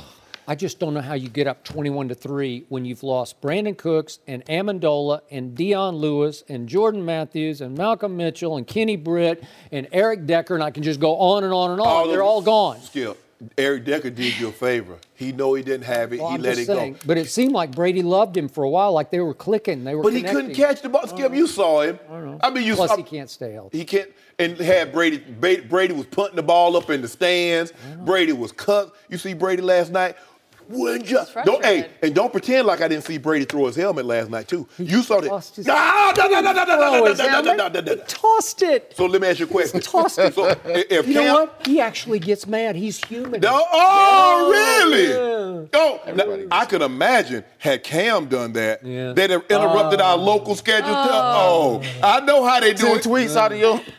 I just don't know how you get up twenty-one to three when you've lost Brandon Cooks and Amendola and Deion Lewis and Jordan Matthews and Malcolm Mitchell and Kenny Britt and Eric Decker, and I can just go on and on and on. All They're of- all gone. Skip, Eric Decker did you a favor. He know he didn't have it. Well, he I'm let just it saying, go. but it seemed like Brady loved him for a while, like they were clicking, they were But he connecting. couldn't catch the ball. Skip, you saw him. I don't know. I mean, you Plus, saw. he can't stay healthy. He can't. And had Brady. Brady Brady was punting the ball up in the stands. Brady was cut. You see Brady last night. Wouldn't just don't hey frustrated. and don't pretend like I didn't see Brady throw his helmet last night too. You saw that. tossed his- No, no, no, no, no, no, Throw no, his no, no, no, helmet. no, no, no, He no. tossed it. So let me ask you a question. Tossed it. So if You Cam, know what? He actually gets mad. He's human. No, oh, really? Yeah. Oh, Everybody now, I could imagine had Cam done that, Yeah. they'd have interrupted our local schedule. To, oh, I know how they do Ten it. tweets out of your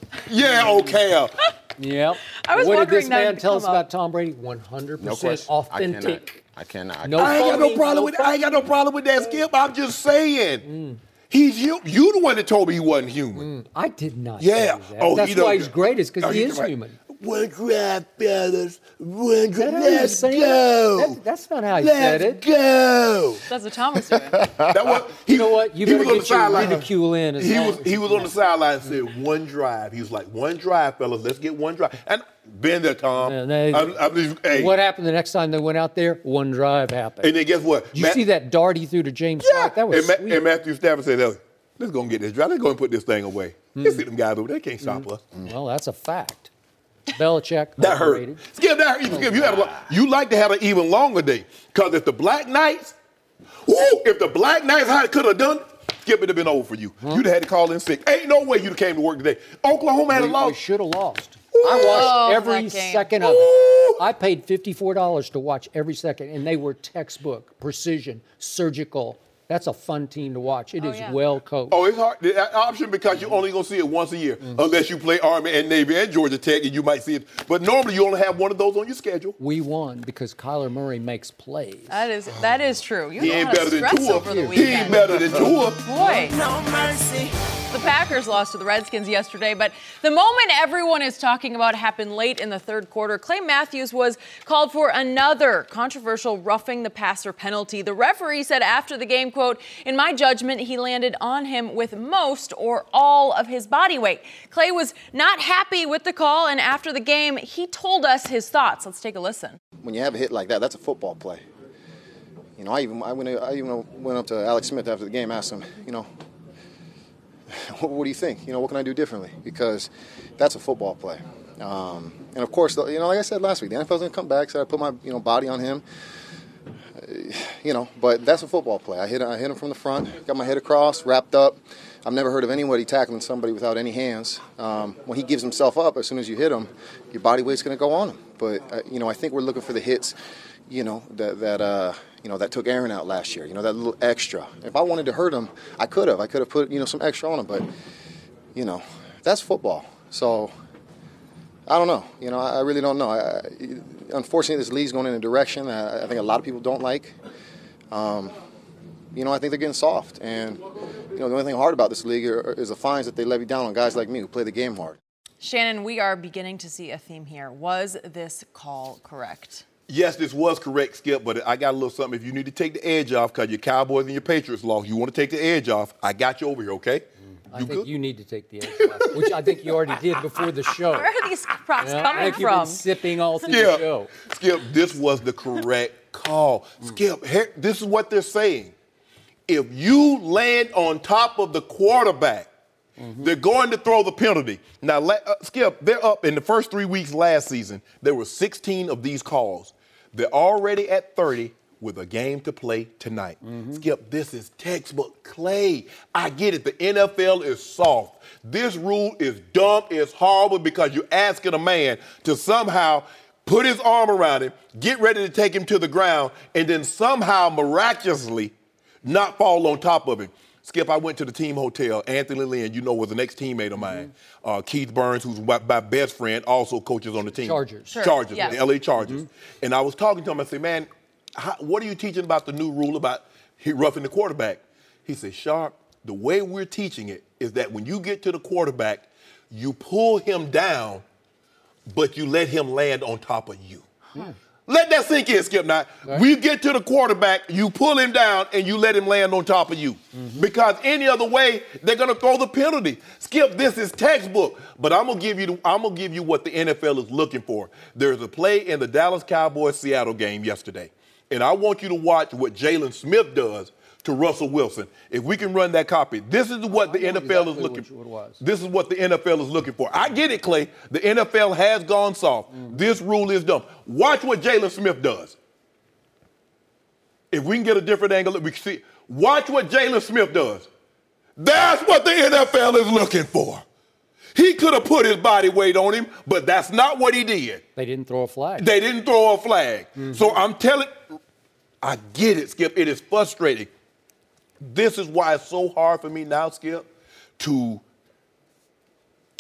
Yeah, okay. Yep. I was what did wondering this that man would tell us come up. about Tom Brady? one hundred No percent question. authentic. I cannot. I cannot. I No cannot. I ain't got no phony, problem no with I ain't got no problem with that, Skip. I'm just saying. Mm. He's you. You the one that told me he wasn't human. Mm. I did not Yeah. say that. Oh, That's he don't- why he's great, is because Oh, he he's is right. human. One drive, fellas. One drive. That how you Let's say go. it? That, that's not how you said Let's it. go. That's what Tom was doing. That was, he, You know what? You he better was on the get your sideline. ridicule in as He long was as he you was on can. the sideline and said one drive. He was like, one drive, fellas. Let's get one drive. And been there, Tom. And they- I'm, I'm just, hey. What happened the next time they went out there? One drive happened. And then guess what? Did you Matt- see that dart he threw to James Yeah. White? That was and, Ma- sweet. and Matthew Stafford said, "Hey, let's go and get this drive. Let's go and put this thing away. Mm. You see them guys over there, they can't stop us." Well, that's a fact. Belichick. That hurt. overrated. Skip, that hurt. Skip, you, had a, you like to have an even longer day. Because if the Black Knights, woo, if the Black Knights had could have done it, Skip, it'd have been over for you. You'd have had to call in sick. Ain't no way you'd have came to work today. Oklahoma had a We, loss. we should have lost. Ooh. I watched Oh, every that game. second of Ooh. it. I paid fifty-four dollars to watch every second, and they were textbook, precision, surgical. That's a fun team to watch. It Oh, is yeah. well coached. Oh, it's hard. The option because you're only going to see it once a year, unless you play Army and Navy and Georgia Tech, and you might see it. But normally you only have one of those on your schedule. We won because Kyler Murray makes plays. That is that is true. You He know ain't how to better than stress Tua. over the He weekend. ain't better than Tua. Boy. The Packers lost to the Redskins yesterday, but the moment everyone is talking about happened late in the third quarter. Clay Matthews was called for another controversial roughing the passer penalty. The referee said after the game, quote, "In my judgment, he landed on him with most or all of his body weight." Clay was not happy with the call, and after the game, he told us his thoughts. Let's take a listen. When you have a hit like that, that's a football play. You know, I even I went I even went up to Alex Smith after the game, asked him, you know, what, what do you think? You know, what can I do differently? Because that's a football play. Um, and of course, you know, like I said last week, the N F L's gonna come back, so I put my you know body on him. Uh, you know, but that's a football play. I hit I hit him from the front, got my head across, wrapped up. I've never heard of anybody tackling somebody without any hands. Um, when he gives himself up, as soon as you hit him, your body weight's going to go on him. But uh, you know, I think we're looking for the hits, you know, that that uh, you know that took Aaron out last year. You know, that little extra. If I wanted to hurt him, I could have. I could have put you know some extra on him. But you know, that's football. So I don't know. You know, I, I really don't know. I, I, unfortunately, this league's going in a direction that I think a lot of people don't like. Um, You know, I think they're getting soft. And, you know, the only thing hard about this league are, is the fines that they levy down on guys like me who play the game hard. Shannon, we are beginning to see a theme here. Was this call correct? Yes, this was correct, Skip, but I got a little something. If you need to take the edge off because your Cowboys and your Patriots lost, you want to take the edge off, I got you over here, okay? I You think good? you need to take the edge off, which I think you already did before the show. Where are these props Yeah, I coming think you've from? been sipping all through the Skip, show. Skip, this was the correct call. Skip, here, this is what they're saying. If you land on top of the quarterback, mm-hmm. they're going to throw the penalty. Now, uh, Skip, they're up in the first three weeks last season. There were sixteen of these calls. They're already at thirty with a game to play tonight. Mm-hmm. Skip, this is textbook Clay. I get it. The N F L is soft. This rule is dumb. It's horrible because you're asking a man to somehow put his arm around him, get ready to take him to the ground, and then somehow miraculously not fall on top of him. Skip, I went to the team hotel. Anthony Lynn, you know, was an ex-teammate of mine. Mm-hmm. Uh, Keith Burns, who's my, my best friend, also coaches on the team. Chargers. Sure. Chargers, Yeah. the L A Chargers. Mm-hmm. And I was talking to him. I said, man, how, what are you teaching about the new rule about he roughing the quarterback? He said, Sharp, the way we're teaching it is that when you get to the quarterback, you pull him down, but you let him land on top of you. Hmm. Let that sink in, Skip. Now, right. We get to the quarterback, you pull him down, and you let him land on top of you. Mm-hmm. Because any other way, they're going to throw the penalty. Skip, this is textbook. But I'm going to give you the, I'm going to give you what the N F L is looking for. There's a play in the Dallas Cowboys-Seattle game yesterday. And I want you to watch what Jalen Smith does to Russell Wilson. If we can run that copy, this is what the N F L exactly is looking for. Was. This is what the N F L is looking for. I get it, Clay. The N F L has gone soft. Mm. This rule is dumb. Watch what Jalen Smith does. If we can get a different angle, we can see. Watch what Jalen Smith does. That's what the N F L is looking for. He could have put his body weight on him, but that's not what he did. They didn't throw a flag. They didn't throw a flag. Mm-hmm. So I'm telling, I get it, Skip. It is frustrating. This is why it's so hard for me now, Skip, to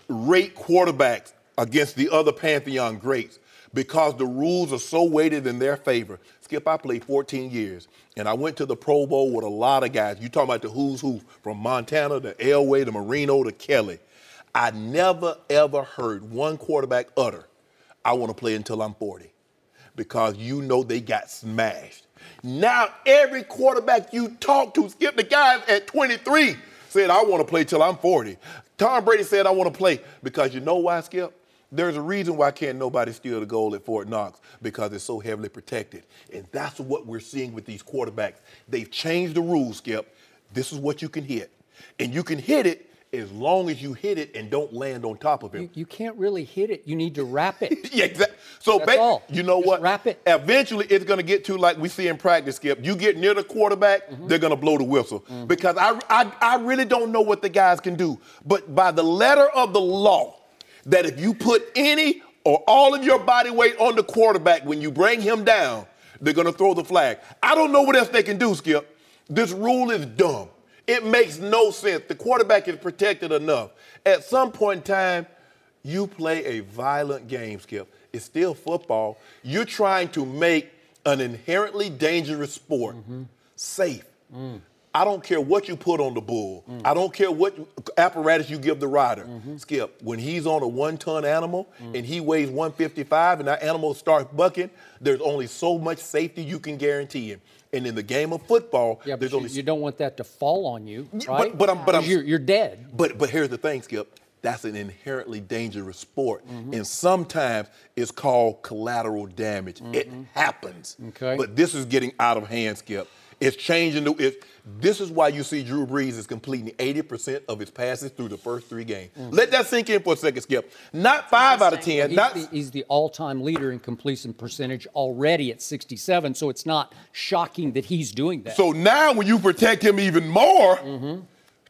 rate quarterbacks against the other Pantheon greats because the rules are so weighted in their favor. Skip, I played fourteen years, and I went to the Pro Bowl with a lot of guys. You talking about the who's who, from Montana to Elway to Marino to Kelly. I never, ever heard one quarterback utter, I want to play until I'm forty, because you know they got smashed. Now every quarterback you talk to, Skip, the guys at twenty-three said, I want to play till I'm forty. Tom Brady said, I want to play because you know why, Skip? There's a reason why can't nobody steal the goal at Fort Knox, because it's so heavily protected. And that's what we're seeing with these quarterbacks. They've changed the rules, Skip. This is what you can hit. And you can hit it as long as you hit it and don't land on top of it. You, you can't really hit it. You need to wrap it. Yeah, exactly. So, That's ba- all. you know Just what? wrap it. Eventually, it's going to get to like we see in practice, Skip. You get near the quarterback, mm-hmm. they're going to blow the whistle. Mm-hmm. Because I, I, I really don't know what the guys can do. But by the letter of the law, that if you put any or all of your body weight on the quarterback when you bring him down, they're going to throw the flag. I don't know what else they can do, Skip. This rule is dumb. It makes no sense. The quarterback is protected enough. At some point in time, you play a violent game, Skip. It's still football. You're trying to make an inherently dangerous sport mm-hmm. safe. Mm. I don't care what you put on the bull. Mm. I don't care what apparatus you give the rider. Mm-hmm. Skip, when he's on a one-ton animal mm. and he weighs one fifty-five and that animal starts bucking, there's only so much safety you can guarantee him. And in the game of football, yeah, there's but only you, you don't want that to fall on you, right? But, but I'm, but I'm, you're, you're dead. But but here's the thing, Skip. That's an inherently dangerous sport, mm-hmm. and sometimes it's called collateral damage. Mm-hmm. It happens. Okay. But this is getting out of hand, Skip. It's changing. The, it, this is why you see Drew Brees is completing eighty percent of his passes through the first three games. Mm-hmm. Let that sink in for a second, Skip. Not five out of ten. He's, not, the, he's the all-time leader in completion percentage already at sixty-seven, so it's not shocking that he's doing that. So now when you protect him even more, mm-hmm.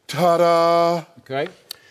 ta-da. Okay.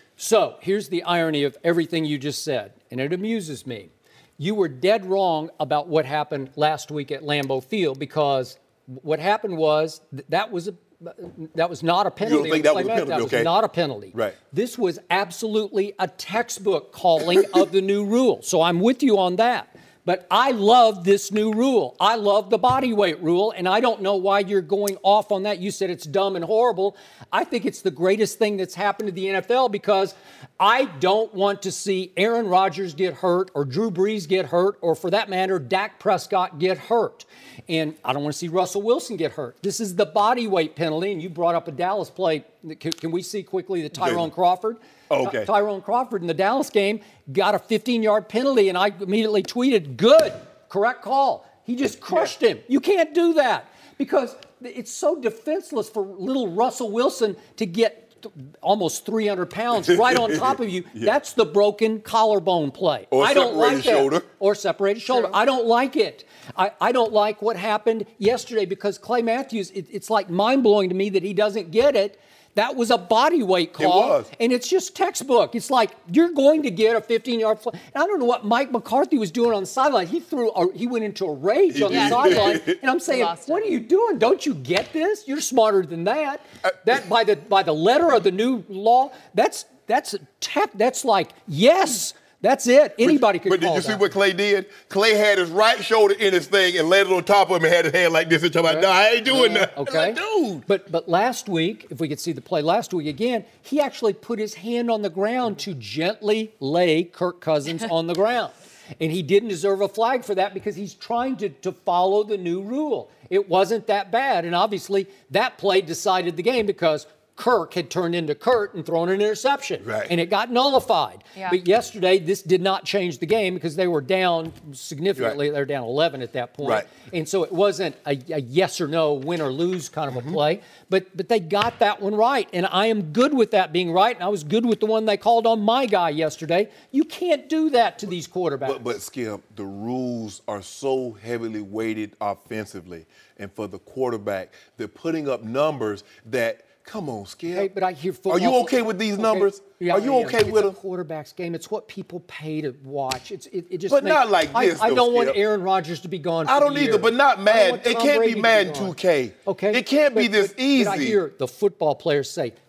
So here's the irony of everything you just said, and it amuses me. You were dead wrong about what happened last week at Lambeau Field, because what happened was th- that was a that was not a penalty. You don't think that was a penalty? That okay. was not a penalty. Right. This was absolutely a textbook calling of the new rule. So I'm with you on that. But I love this new rule. I love the body weight rule, and I don't know why you're going off on that. You said it's dumb and horrible. I think it's the greatest thing that's happened to the N F L, because I don't want to see Aaron Rodgers get hurt or Drew Brees get hurt, or for that matter, Dak Prescott get hurt. And I don't want to see Russell Wilson get hurt. This is the body weight penalty, and you brought up a Dallas play. Can, can we see quickly the Tyrone Crawford? Oh, okay. Ty- Tyrone Crawford in the Dallas game got a fifteen-yard penalty, and I immediately tweeted, good, correct call. He just crushed him. You can't do that, because it's so defenseless for little Russell Wilson to get almost three hundred pounds right on top of you. Yeah. That's the broken collarbone play. Or I don't like that. shoulder. Or separated shoulder. Sure. I don't like it. I, I don't like what happened yesterday, because Clay Matthews, it, it's like mind-blowing to me that he doesn't get it. That was a body weight call. It was. And it's just textbook. It's like you're going to get a fifteen-yard flag. And I don't know what Mike McCarthy was doing on the sideline. He threw, a, he went into a rage on the sideline. And I'm saying, what are you doing? Don't you get this? You're smarter than that. Uh, that by the by the letter of the new law, that's that's tech. That's like yes. That's it. Anybody could but, call But did you see that. what Clay did? Clay had his right shoulder in his thing and laid it on top of him and had his hand like this and talking about, no, I ain't doing that. Okay. Like, dude. But, but last week, if we could see the play last week again, he actually put his hand on the ground to gently lay Kirk Cousins on the ground. And he didn't deserve a flag for that, because he's trying to, to follow the new rule. It wasn't that bad. And obviously, that play decided the game, because Kirk had turned into Kurt and thrown an interception. Right. And it got nullified. Yeah. But yesterday, this did not change the game, because they were down significantly. Right. They were down eleven at that point. Right. And so it wasn't a, a yes or no, win or lose kind of Mm-hmm. a play. But but they got that one right. And I am good with that being right. And I was good with the one they called on my guy yesterday. You can't do that to these quarterbacks. But, but Skip, the rules are so heavily weighted offensively. And for the quarterback, they're putting up numbers that, come on, Skip. Hey, but I hear football. Are you okay with these okay. numbers? Yeah, Are you yeah, okay it's with a them? quarterback's game. It's what people pay to watch. It's it, it just. But makes, not like I, this, I though, don't want Skip. Aaron Rodgers to be gone. For I don't the either, year. but not I don't Madden. want It Tom can't Brady be to Madden gone. two K. Okay. It can't be But- this but- easy. But I hear the football players say,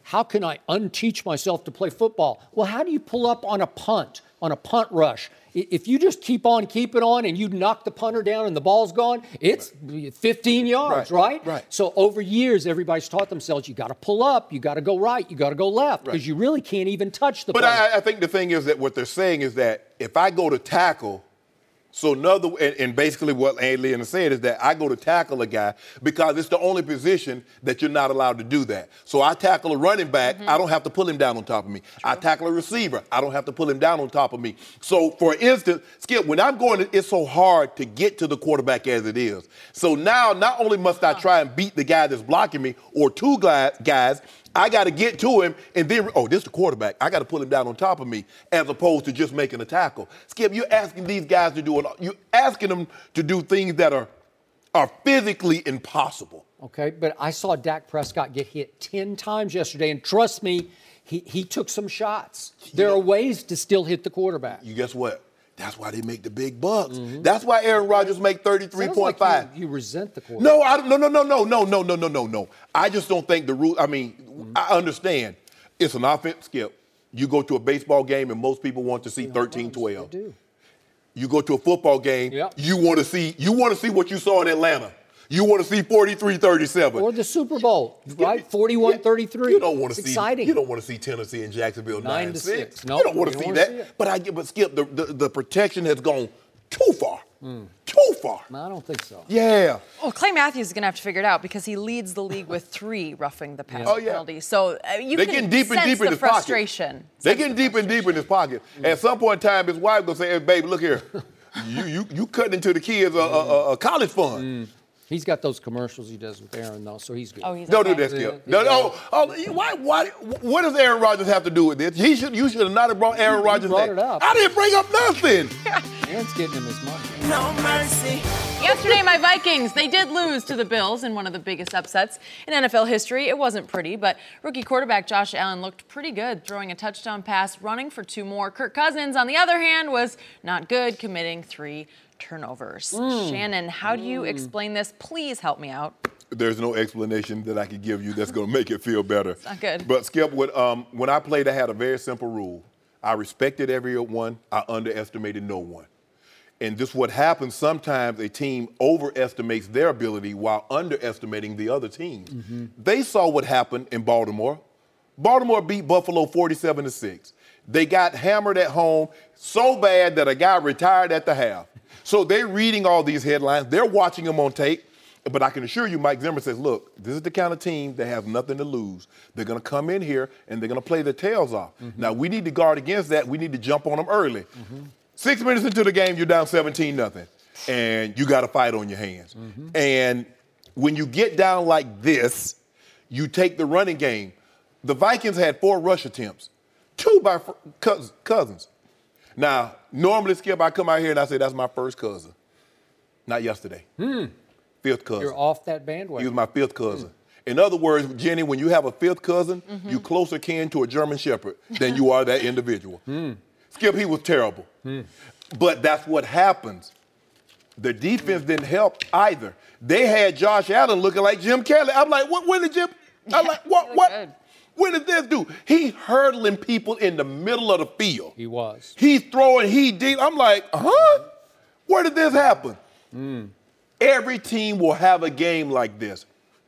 how can I unteach myself to play football? Well, how do you pull up on a punt, on a punt rush? If you just keep on keeping on and you knock the punter down and the ball's gone, it's fifteen yards, right? Right. right. So over years, everybody's taught themselves you got to pull up, you got to go right, you got to go left, because right. you really can't even touch the But punter. I, I think the thing is that what they're saying is that if I go to tackle, so another, and, and basically what Leon said is that I go to tackle a guy because it's the only position that you're not allowed to do that. So I tackle a running back, mm-hmm. I don't have to pull him down on top of me. True. I tackle a receiver, I don't have to pull him down on top of me. So for instance, Skip, when I'm going, it's so hard to get to the quarterback as it is. So now not only must I try and beat the guy that's blocking me or two guys, I got to get to him, and then, oh, this is the quarterback. I got to pull him down on top of me, as opposed to just making a tackle. Skip, you're asking these guys to do it. You're asking them to do things that are are physically impossible. Okay, but I saw Dak Prescott get hit ten times yesterday, and trust me, he, he took some shots. There you know, are ways to still hit the quarterback. You guess what? That's why they make the big bucks. Mm-hmm. That's why Aaron Rodgers make thirty-three point five. Like you, you resent the quarterback. No, I, no, no, no, no, no, no, no, no, no, no. I just don't think the rule. I mean, mm-hmm. I understand it's an offense. Skip. You go to a baseball game and most people want to see thirteen twelve. They do. You go to a football game. Yep. You want to see. You want to see what you saw in Atlanta. You want to see forty-three thirty-seven. Or the Super Bowl, right? forty-one thirty-three. You don't want to it's see exciting. You don't want to see Tennessee and Jacksonville nine, nine to six. six. No, you don't want to see that. See but I get, but Skip, the, the, the protection has gone too far. Mm. Too far. No, I don't think so. Yeah. Well, Clay Matthews is going to have to figure it out because he leads the league with three roughing the passer oh, yeah. penalties. So uh, you They're can getting deep sense and deep the in his frustration. Pocket. They're getting deep and deep in his pocket. Mm. At some point in time, his wife going to say, hey, baby, look here. you, you, you cutting into the kids a, a, a college fund. Mm. He's got those commercials he does with Aaron, though, so he's good. Oh, he's Don't okay. do that, Skip. Yeah, no, no. Oh, why, why, what does Aaron Rodgers have to do with this? He should, you should have not have brought Aaron Rodgers brought it up. I didn't bring up nothing. Aaron's getting him his money. No mercy. Yesterday, my Vikings, they did lose to the Bills in one of the biggest upsets in N F L history. It wasn't pretty, but rookie quarterback Josh Allen looked pretty good, throwing a touchdown pass, running for two more. Kirk Cousins, on the other hand, was not good, committing three turnovers. Mm. Shannon, how do you explain this? Please help me out. There's no explanation that I could give you that's going to make it feel better. It's not good. But Skip, when, um, when I played, I had a very simple rule. I respected everyone. I underestimated no one. And this is what happens sometimes. A team overestimates their ability while underestimating the other team. Mm-hmm. They saw what happened in Baltimore. Baltimore beat Buffalo forty-seven to six. They got hammered at home so bad that a guy retired at the half. So they're reading all these headlines. They're watching them on tape. But I can assure you, Mike Zimmer says, look, this is the kind of team that has nothing to lose. They're going to come in here, and they're going to play their tails off. Mm-hmm. Now, we need to guard against that. We need to jump on them early. Mm-hmm. Six minutes into the game, you're down seventeen nothing, and you got a fight on your hands. Mm-hmm. And when you get down like this, you take the running game. The Vikings had four rush attempts, two by Cousins. Now, normally, Skip, I come out here and I say, that's my first cousin. Not yesterday. Hmm. Fifth cousin. You're off that bandwagon. He was my fifth cousin. Mm. In other words, Jenny, when you have a fifth cousin, mm-hmm. you're closer kin to a German Shepherd than you are that individual. Mm. Skip, he was terrible. Mm. But that's what happens. The defense didn't help either. They had Josh Allen looking like Jim Kelly. I'm like, what? When did Jim? I'm like, what? What? Good. What did this do? He hurdling people in the middle of the field. He was. He's throwing, he deep. I'm like, huh? Where did this happen? Mm. Every team will have a game like this.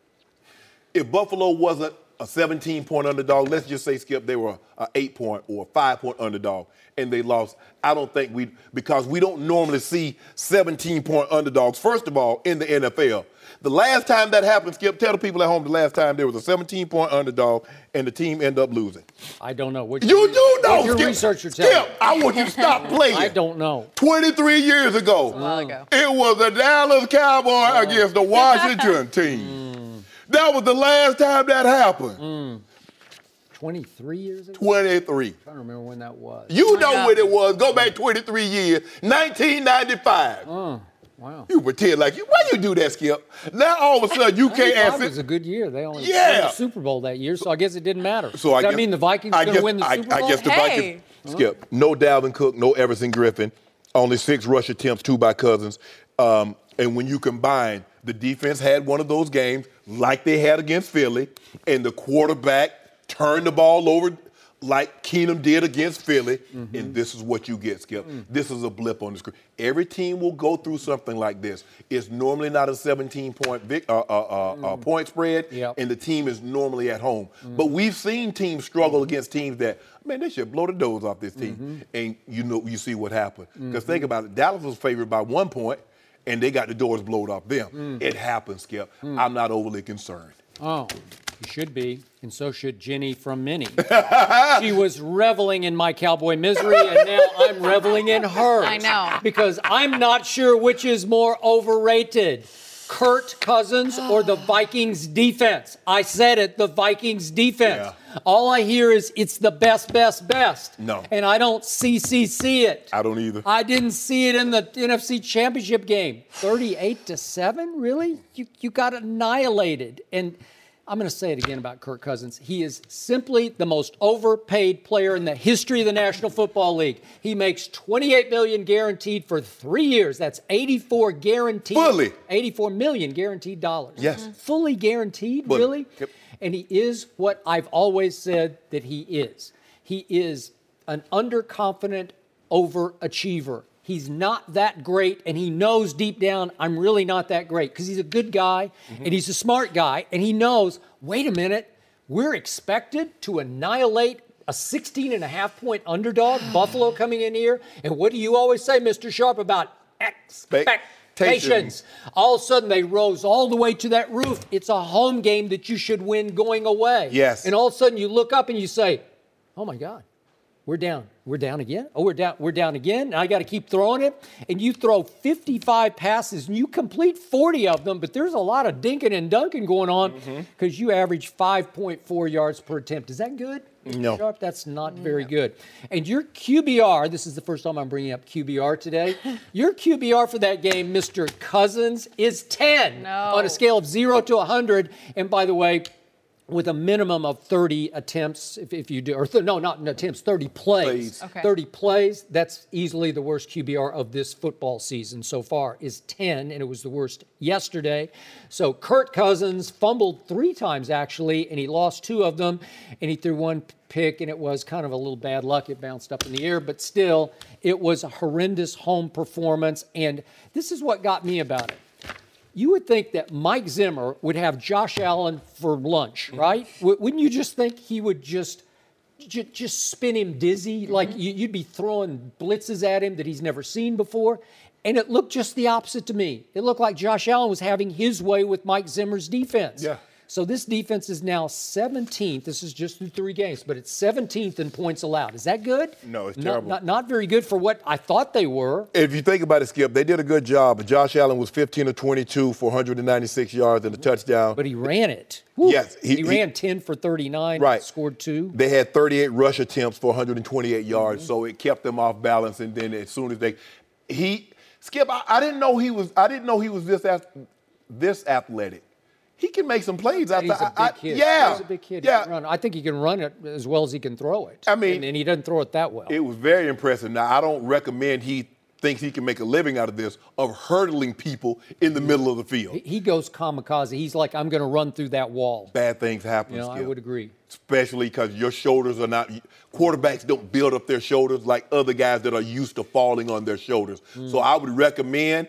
If Buffalo wasn't a seventeen-point underdog, let's just say, Skip, they were an eight-point or a five-point underdog, and they lost. I don't think we, because we don't normally see seventeen-point underdogs, first of all, in the N F L. The last time that happened, Skip, tell the people at home the last time there was a seventeen-point underdog and the team ended up losing. I don't know. What you, you do know, what your Skip. Research you're telling Skip, I want you to stop playing. I don't know. twenty-three years ago, a while ago. It was the Dallas Cowboys oh. against the Washington team. Mm. That was the last time that happened. Mm. twenty-three years ago? twenty-three. I'm trying to remember when that was. You oh know God. when it was. Go back twenty-three years. nineteen ninety-five. Mm. Wow. You pretend like you. Why you do that, Skip? Now all of a sudden you can't answer. It was a good year. They only yeah. won the Super Bowl that year, so I guess it didn't matter. So Does I that guess, mean the Vikings are going to win the I, Super Bowl? I guess the hey. Vikings. Skip. No Dalvin Cook, no Everson Griffin. Only six rush attempts, two by Cousins. Um, and when you combine, the defense had one of those games like they had against Philly, and the quarterback turn the ball over like Keenum did against Philly, Mm-hmm. and this is what you get, Skip. Mm. This is a blip on the screen. Every team will go through something like this. It's normally not a seventeen-point vic- uh, uh, uh, Mm. uh, point spread, Yep. and the team is normally at home. Mm. But we've seen teams struggle against teams that, man, they should blow the doors off this team. Mm-hmm. And you know, you see what happened. Because Mhm. think about it, Dallas was favored by one point, and they got the doors blown off them. Mm. It happens, Skip. Mm. I'm not overly concerned. Oh, you should be, and so should Jenny from Minnie. She was reveling in my cowboy misery, and now I'm reveling in hers. I know. Because I'm not sure which is more overrated, Kirk Cousins or the Vikings defense. I said it, the Vikings defense. Yeah. All I hear is it's the best, best, best. No. And I don't see, see, see it. I don't either. I didn't see it in the N F C Championship game. thirty-eight to seven, really? You you got annihilated. And I'm going to say it again about Kirk Cousins. He is simply the most overpaid player in the history of the National Football League. He makes twenty-eight million dollars guaranteed for three years. That's eighty-four guaranteed. Fully. eighty-four million guaranteed dollars. Yes. Mhm. Fully guaranteed, Fully. really? Yep. And he is what I've always said that he is. He is an underconfident overachiever. He's not that great, and he knows deep down, I'm really not that great, because he's a good guy, Mm-hmm. and he's a smart guy, and he knows, wait a minute, we're expected to annihilate a sixteen and a half point underdog, Buffalo coming in here, and what do you always say, Mister Sharp, about expectations? All of a sudden, they rose all the way to that roof. It's a home game that you should win going away. Yes. And all of a sudden, you look up and you say, oh my God. We're down. We're down again. Oh, we're down. We're down again. And I got to keep throwing it. And you throw fifty-five passes and you complete forty of them, but there's a lot of dinking and dunking going on because you average five point four yards per attempt. Is that good? No. Sharp? That's not very good. And your Q B R, this is the first time I'm bringing up Q B R today. Your Q B R for that game, Mister Cousins, is ten No. on a scale of zero to one hundred. And by the way, with a minimum of thirty attempts, if, if you do, or th- no, not attempts, thirty plays. Plays. Okay. thirty plays, that's easily the worst Q B R of this football season so far, is ten, and it was the worst yesterday. So Kirk Cousins fumbled three times, actually, and he lost two of them, and he threw one pick, and it was kind of a little bad luck. It bounced up in the air, but still, it was a horrendous home performance, and this is what got me about it. You would think that Mike Zimmer would have Josh Allen for lunch, right? W- wouldn't you just think he would just j- just spin him dizzy? Like you- you'd be throwing blitzes at him that he's never seen before? And it looked just the opposite to me. It looked like Josh Allen was having his way with Mike Zimmer's defense. Yeah. So this defense is now seventeenth. This is just through three games, but it's seventeenth in points allowed. Is that good? No, it's Not- terrible. Not, not very good for what I thought they were. If you think about it, Skip, they did a good job. Josh Allen was fifteen of twenty-two for one hundred ninety-six yards and a touchdown. But he ran it. Woo. Yes, He, he- ran he- ten for thirty-nine, Right. scored two. They had thirty-eight rush attempts for one hundred twenty-eight yards, so it kept them off balance. And then as soon as they, he, Skip, I, I didn't know he was. I didn't know he was this ath- this athletic. He can make some plays. After, He's a big I, kid. Yeah, He's a big kid. Yeah, He can run. I think he can run it as well as he can throw it. I mean- and, and he doesn't throw it that well. it was very impressive. Now I don't recommend he thinks he can make a living out of this of hurdling people in the middle of the field. He- he goes kamikaze. He's like, I'm going to run through that wall. Bad things happen. You know, I Skip. would agree. Especially because your shoulders are not, quarterbacks don't build up their shoulders like other guys that are used to falling on their shoulders. Mm. So I would recommend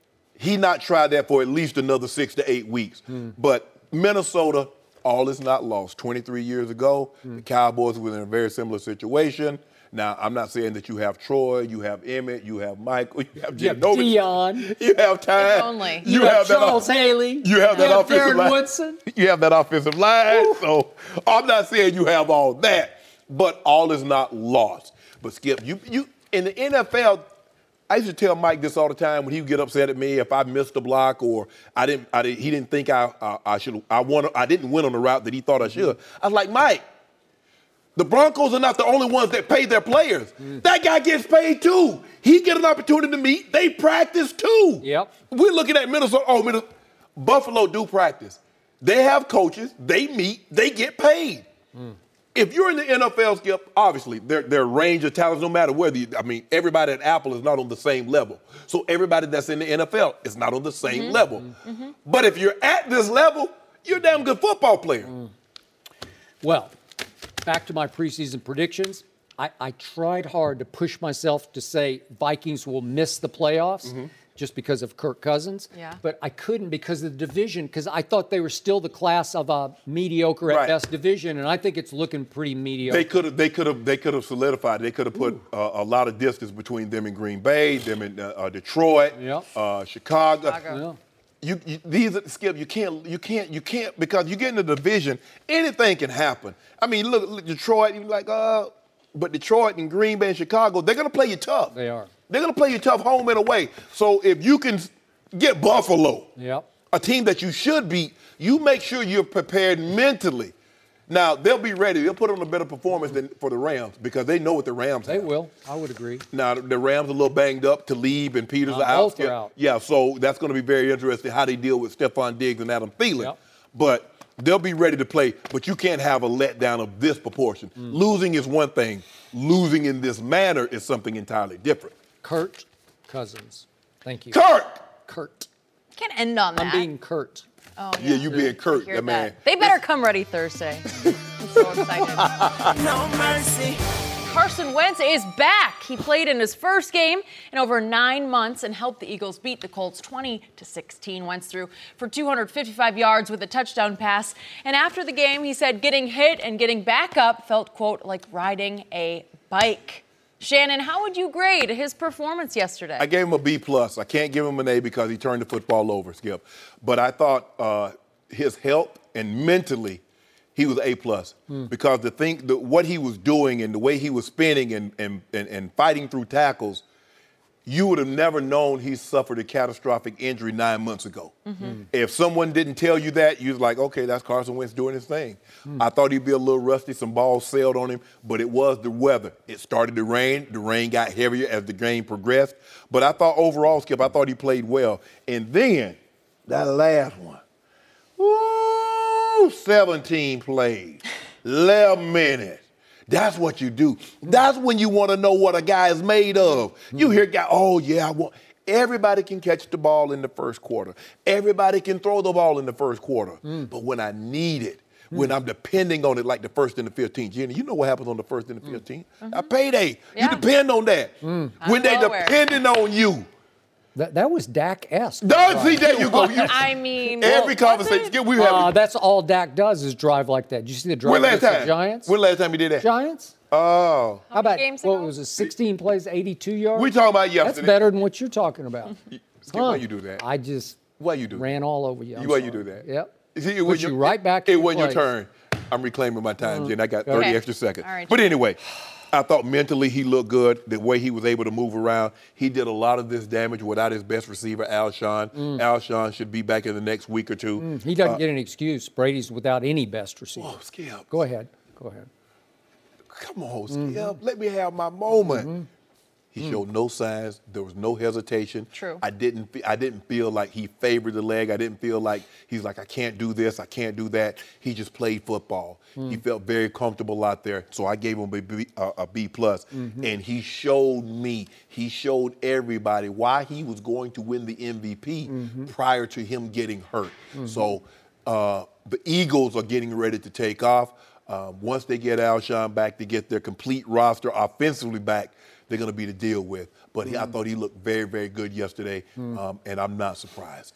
he not try that for at least another six to eight weeks. Mm. But Minnesota, all is not lost. twenty-three years ago, Mm. the Cowboys were in a very similar situation. Now, I'm not saying that you have Troy, you have Emmett, you have Michael, you have You have Janovich. Dion. You have time. If only. You, have, that Charles off- Haley. You have that offensive Darren line. Woodson. You have that offensive line. So I'm not saying you have all that, but all is not lost. But Skip, you you in the N F L, I used to tell Mike this all the time when he would get upset at me if I missed a block or I didn't. I didn't he didn't think I uh, I should. I won. I didn't win on the route that he thought I should. I was like, Mike, the Broncos are not the only ones that pay their players. That guy gets paid too. He get an opportunity to meet. They practice too. Yep. We're looking at Minnesota. Oh, Minnesota. Buffalo do practice. They have coaches. They meet. They get paid. If you're in the N F L, Skip, obviously their their range of talents, no matter whether you, I mean, everybody at Apple is not on the same level. So everybody that's in the N F L is not on the same Mm-hmm. level. But if you're at this level, you're a damn good football player. Well, back to my preseason predictions. I, I tried hard to push myself to say Vikings will miss the playoffs mm-hmm. just because of Kirk Cousins. Yeah. But I couldn't because of the division, because I thought they were still the class of a mediocre at right. best division, and I think it's looking pretty mediocre. They could have, they could have, they could have solidified. They could have put uh, a lot of distance between them and Green Bay, them and uh, uh, Detroit, yep. uh, Chicago. Chicago. Yeah. You, you, these are Skip. You can't, you can't, you can't because you get in the division. Anything can happen. I mean, look, look Detroit. You're like, uh, but Detroit and Green Bay and Chicago, they're gonna play you tough. They are. They're gonna play you tough home and away. So if you can get Buffalo, yep. a team that you should beat, you make sure you're prepared mentally. Now they'll be ready. They'll put on a better performance than for the Rams because they know what the Rams. They have. will. I would agree. Now the Rams are a little banged up. Talib and Peters Uh, are out. both are out. Yeah, so that's going to be very interesting how they deal with Stephon Diggs and Adam Thielen. Yep. But they'll be ready to play. But you can't have a letdown of this proportion. Mm. Losing is one thing. Losing in this manner is something entirely different. Kurt Cousins. Thank you. Kurt. Kurt. Can't end on that. I'm being Kurt. Oh, Yeah, you being Kurt, Hear that man. that. They better come ready Thursday. I'm so excited. No mercy. Carson Wentz is back. He played in his first game in over nine months and helped the Eagles beat the Colts twenty to sixteen. Wentz threw for two hundred fifty-five yards with a touchdown pass. And after the game, he said getting hit and getting back up felt, quote, like riding a bike. Shannon, how would you grade his performance yesterday? I gave him a B plus. I can't give him an A because he turned the football over, Skip. But I thought uh, his health and mentally, he was A plus mm. because the thing, the, what he was doing and the way he was spinning and and, and, and fighting through tackles, you would have never known he suffered a catastrophic injury nine months ago. Mm-hmm. If someone didn't tell you that, you was like, okay, that's Carson Wentz doing his thing. Mm. I thought he'd be a little rusty, some balls sailed on him, but it was the weather. It started to rain. The rain got heavier as the game progressed. But I thought overall, Skip, I thought he played well. And then that last one, woo, seventeen plays, eleven minutes. That's what you do. That's when you want to know what a guy is made of. You hear guy, oh, yeah, I want. Everybody can catch the ball in the first quarter. Everybody can throw the ball in the first quarter. Mm. But when I need it, mm. when I'm depending on it like the first and the fifteenth, Jenny, you know what happens on the first and the fifteenth? Mm-hmm. A payday. Yeah. You depend on that. Mm. When they nowhere. depending on you. That, that was Dak-esque. No, see, there you go. You, I mean, every well, conversation, we have. Uh, that's all Dak does is drive like that. Did you see the drive when last against time? the Giants? When last time he did that? Giants? Oh. How about, games what ago? was it, sixteen plays, eighty-two yards? We talking about yesterday. That's better than what you're talking about. Skip, Huh. why you do that? I just Why you do ran that? all over you. I'm Why you sorry. do that? Yep. See, it Put was you your- right back It in wasn't your place. turn. I'm reclaiming my time, Uh, Jen. I got thirty Okay. extra seconds. All right, but Jen. anyway, I thought mentally he looked good. The way he was able to move around, he did a lot of this damage without his best receiver, Alshon. Mm. Alshon should be back in the next week or two. Mm, he doesn't Uh, get an excuse. Brady's without any best receiver. Oh, Skip. Go ahead. Go ahead. Come on, Skip. Mm-hmm. Let me have my moment. Mm-hmm. He Mm. showed no signs. There was no hesitation. True. I didn't. fe- I didn't feel like he favored the leg. I didn't feel like he's like I can't do this. I can't do that. He just played football. Mm. He felt very comfortable out there. So I gave him a B, a, a B plus. Mm-hmm. And he showed me. He showed everybody why he was going to win the M V P Mm-hmm. prior to him getting hurt. So uh, the Eagles are getting ready to take off. Um, once they get Alshon back, to get their complete roster offensively back, they're going to be to deal with. But he, I thought he looked very, very good yesterday, um, and I'm not surprised.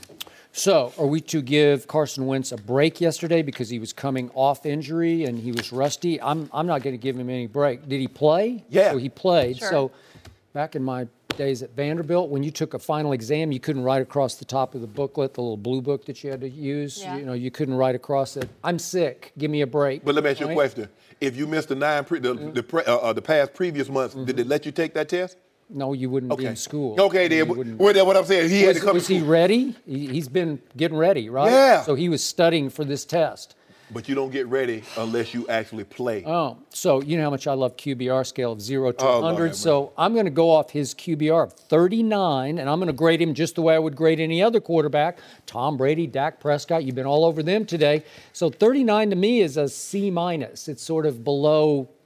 So, are we to give Carson Wentz a break yesterday because he was coming off injury and he was rusty? I'm I'm not going to give him any break. Did he play? Yeah. So he played. Sure. So, back in my days at Vanderbilt, when you took a final exam, you couldn't write across the top of the booklet, the little blue book that you had to use. Yeah. You know, you couldn't write across it. I'm sick. Give me a break. But let me ask you a Right? question. If you missed the nine, pre- the, the, pre- uh, uh, the past previous months, did they let you take that test? No, you wouldn't be in school. Okay, then. You What, wouldn't- what what I'm saying, he had was to come was to he school. ready? He, he's been getting ready, right? Yeah. So he was studying for this test. But you don't get ready unless you actually play. Oh, so you know how much I love Q B R scale of zero to Oh, Lord one hundred. have So I'm going to go off his Q B R of thirty-nine, and I'm going to grade him just the way I would grade any other quarterback. Tom Brady, Dak Prescott, you've been all over them today. So thirty-nine to me is a C minus. It's sort of below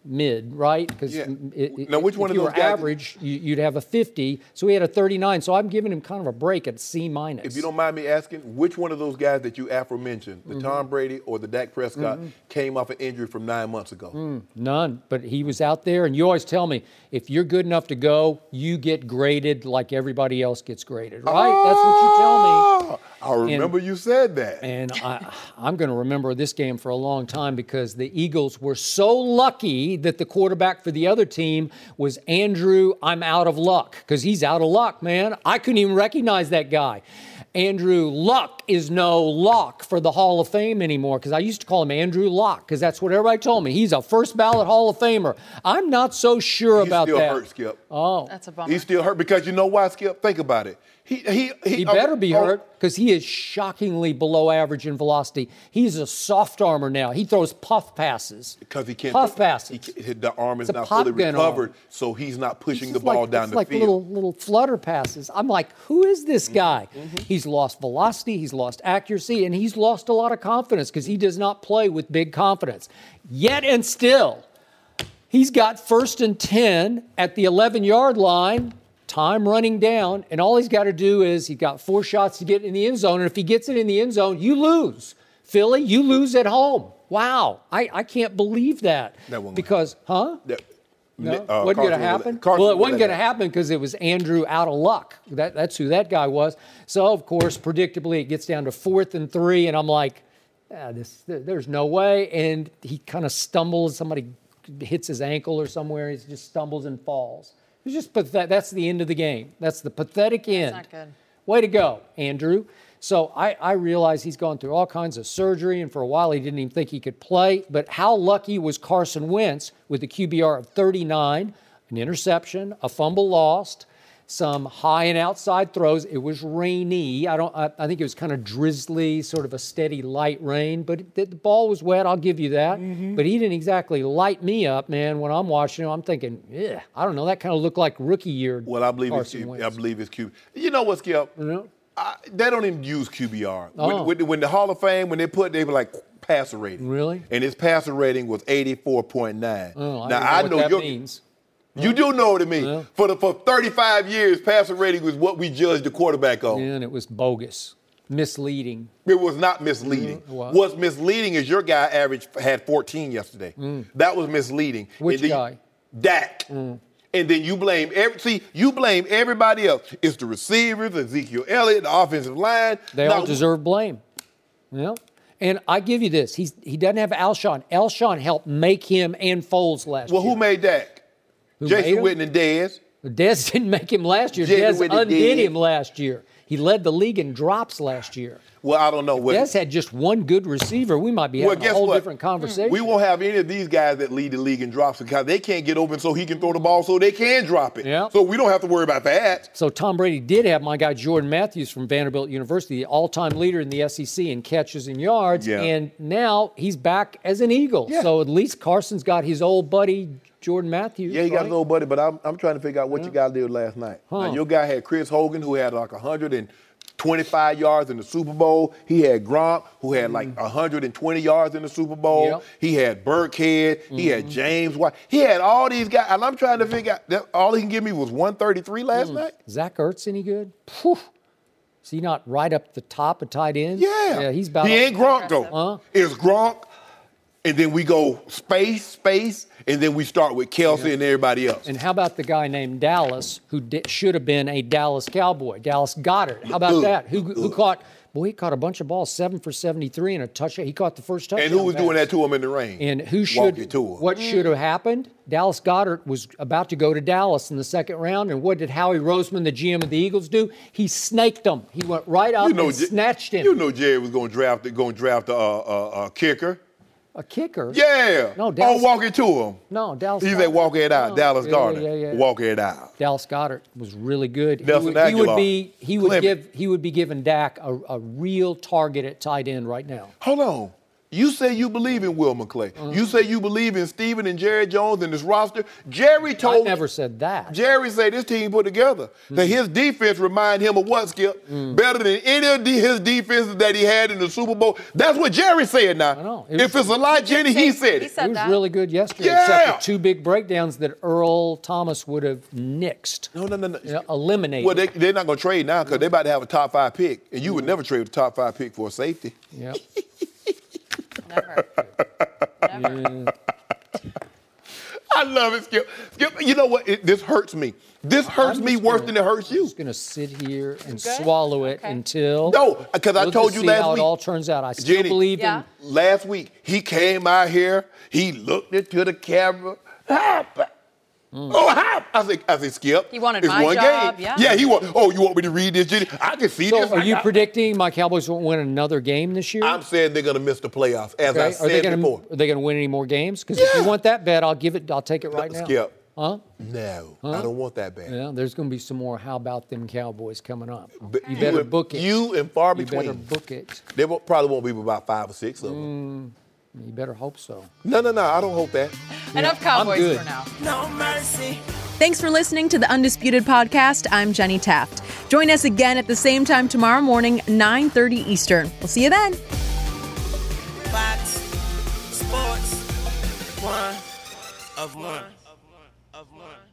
mid, right? Because Yeah. it, Now, which if one of you those were guys- average, you, you'd have a fifty. So he had a thirty-nine. So I'm giving him kind of a break at C minus. If you don't mind me asking, which one of those guys that you aforementioned, the Mm-hmm. Tom Brady or the Dak Prescott, came off an injury from nine months ago? Mm, none, but he was out there, and you always tell me, if you're good enough to go, you get graded like everybody else gets graded, right? That's what you tell me. I remember you said that. And I, I'm going to remember this game for a long time because the Eagles were so lucky that the quarterback for the other team was Andrew, I'm out of luck, because he's out of luck, man. I couldn't even recognize that guy. Andrew Luck is no lock for the Hall of Fame anymore, because I used to call him Andrew Luck, because that's what everybody told me. He's a first ballot Hall of Famer. I'm not so sure He's about still that. hurt, Skip. Oh, That's a bummer. He's still hurt because you know why, Skip? Think about it. He he he, he better be oh, hurt because he is shockingly below average in velocity. He's a soft armor now. He throws puff passes. Because he can't. Puff passes. He can't- the arm is It's a not pop fully gun recovered, arm. so he's not pushing It's the just ball like, down it's the like field. little little flutter passes. I'm like, who is this guy? Mm-hmm. He's lost velocity, he's lost accuracy, and he's lost a lot of confidence because he does not play with big confidence. Yet and still, he's got first and ten at the eleven-yard line, time running down, and all he's got to do is he's got four shots to get in the end zone, and if he gets it in the end zone, you lose. Philly, you lose at home. Wow, I, I can't believe that. That won't because, huh? That- No, uh, wasn't going Carson to will- happen. Carson Well, it will wasn't let going to that. happen because it was Andrew out of luck. That, that's who that guy was. So, of course, predictably, it gets down to fourth and three, and I'm like, ah, this, there's no way. And he kind of stumbles. Somebody hits his ankle or somewhere. He just stumbles and falls. It's just pathetic. That's the end of the game. That's the pathetic end. not good. Way to go, Andrew. So I, I realize he's gone through all kinds of surgery, and for a while he didn't even think he could play. But how lucky was Carson Wentz with a Q B R of thirty-nine, an interception, a fumble lost, some high and outside throws. It was rainy. I don't. I, I think it was kind of drizzly, sort of a steady light rain. But it, the ball was wet. I'll give you that. Mm-hmm. But he didn't exactly light me up, man. When I'm watching him, I'm thinking, yeah, I don't know. That kind of looked like rookie year. Well, I believe it's Carson Q, Wentz. I believe it's Q. You know what, Skip? You know? I, they don't even use Q B R. Oh. When, when, when the Hall of Fame, when they put, they were like passer rating. Really? And his passer rating was eighty-four point nine. Oh, I now don't know I what know that your, means. You do know what it means. Yeah. For the for thirty-five years, passer rating was what we judged the quarterback on. And it was bogus, misleading. It was not misleading. Mm, what? What's misleading is your guy averaged had fourteen yesterday. That was misleading. Mm. Which And then- guy? Mm. Dak. And then you blame every see you blame everybody else. It's the receivers, Ezekiel Elliott, the offensive line. They Now, all deserve blame. Yeah. And I give you this. He's, he doesn't have Alshon. Alshon helped make him and Foles last Well, year. who made Dak? Who made Jason him? Witten and Dez. Dez didn't make him last year. Jason Dez Witten undid did. him last year. He led the league in drops last year. Well, I don't know. What, Dez had just one good receiver. We might be well, having a guess whole what? different conversation. We won't have any of these guys that lead the league in drops because they can't get open so he can throw the ball so they can drop it. Yeah. So we don't have to worry about that. So Tom Brady did have my guy Jordan Matthews from Vanderbilt University, the all-time leader in the S E C in catches and yards, Yeah. and now he's back as an Eagle. Yeah. So at least Carson's got his old buddy Jordan Matthews. Yeah, he got right? his old buddy, but I'm, I'm trying to figure out what your guy did last night. Huh. Now, your guy had Chris Hogan, who had like one hundred twenty-five yards in the Super Bowl. He had Gronk, who had like one hundred twenty yards in the Super Bowl. Yep. He had Burkhead. He had James White. He had all these guys, and I'm trying to figure out, that all he can give me was one thirty-three last night? Zach Ertz any good? Phew. Is he not right up the top of tight ends? Yeah. Yeah, he's about He ain't Gronk, though. Huh? It's Gronk, and then we go space, space, and then we start with Kelsey and everybody else. And how about the guy named Dallas, who di- should have been a Dallas Cowboy, Dallas Goddard? How about Ugh. that? Who, who caught, boy, he caught a bunch of balls, seven for seventy-three and a touchdown. He caught the first touchdown. And who was pass. doing that to him in the rain? And who Walk should, it to him. what should have happened? Dallas Goddard was about to go to Dallas in the second round, and what did Howie Roseman, the G M of the Eagles, do? He snaked him. He went right up You know, and J- snatched him. You know Jerry was going to draft going to draft a, a, a kicker. A kicker? Yeah. No, Dallas- Oh, walk it to him. No, Dallas He said, Goddard. walk it out. No. Dallas Yeah, Goddard. yeah, yeah. Walk it out. Dallas Goddard was really good. Nelson he would, he would Aguilar. be he would Clement. give he would be giving Dak a, a real target at tight end right now. Hold on. You say you believe in Will McClay. Mm-hmm. You say you believe in Steven and Jerry Jones and this roster. Jerry told I never said that. Jerry said this team put together. Mm-hmm. That his defense remind him of what, Skip? Mm. Better than any of the, his defenses that he had in the Super Bowl. That's what Jerry said now. I know. It if it's a lie, Jenny, he said it. He said it was that. really good yesterday, Yeah. except for two big breakdowns that Earl Thomas would have nixed. No, no, no, no. You know, eliminated. Well, they, they're not going to trade now because they're about to have a top five pick. And you would never trade with a top five pick for a safety. Yep. Never. Never. Yeah. I love it, Skip. Skip, you know what? It, this hurts me. This hurts I'm me just worse gonna- than it hurts I'm you. just going to sit here and Good? swallow it Okay. until. No, because I we'll told just you see last how week. it all turns out. I still Jenny, believe Yeah. in. Last week, he came out here, he looked into the camera. Hop. Oh, hop. I said, I said, Skip. He wanted it's my one job, game. yeah. Yeah, he want. Oh, you want me to read this, Jenny? I can see So, this. are I you got- predicting my Cowboys won't win another game this year? I'm saying they're going to miss the playoffs, as Okay. I Are said they gonna, before. Are they going to win any more games? Because if you want that bet, I'll give it. I'll take it right now. Skip. Huh? No, I don't want that bad. Yeah. There's going to be some more. How about them Cowboys coming up? But You better and- book it. You and far You between. better book it. There won't- probably won't be about five or six of them. You better hope so. No, no, no. I don't hope that. Enough Cowboys good. for now. No mercy. Thanks for listening to the Undisputed Podcast. I'm Jenny Taft. Join us again at the same time tomorrow morning, nine thirty Eastern. We'll see you then. Fox Sports. One of one. Of one.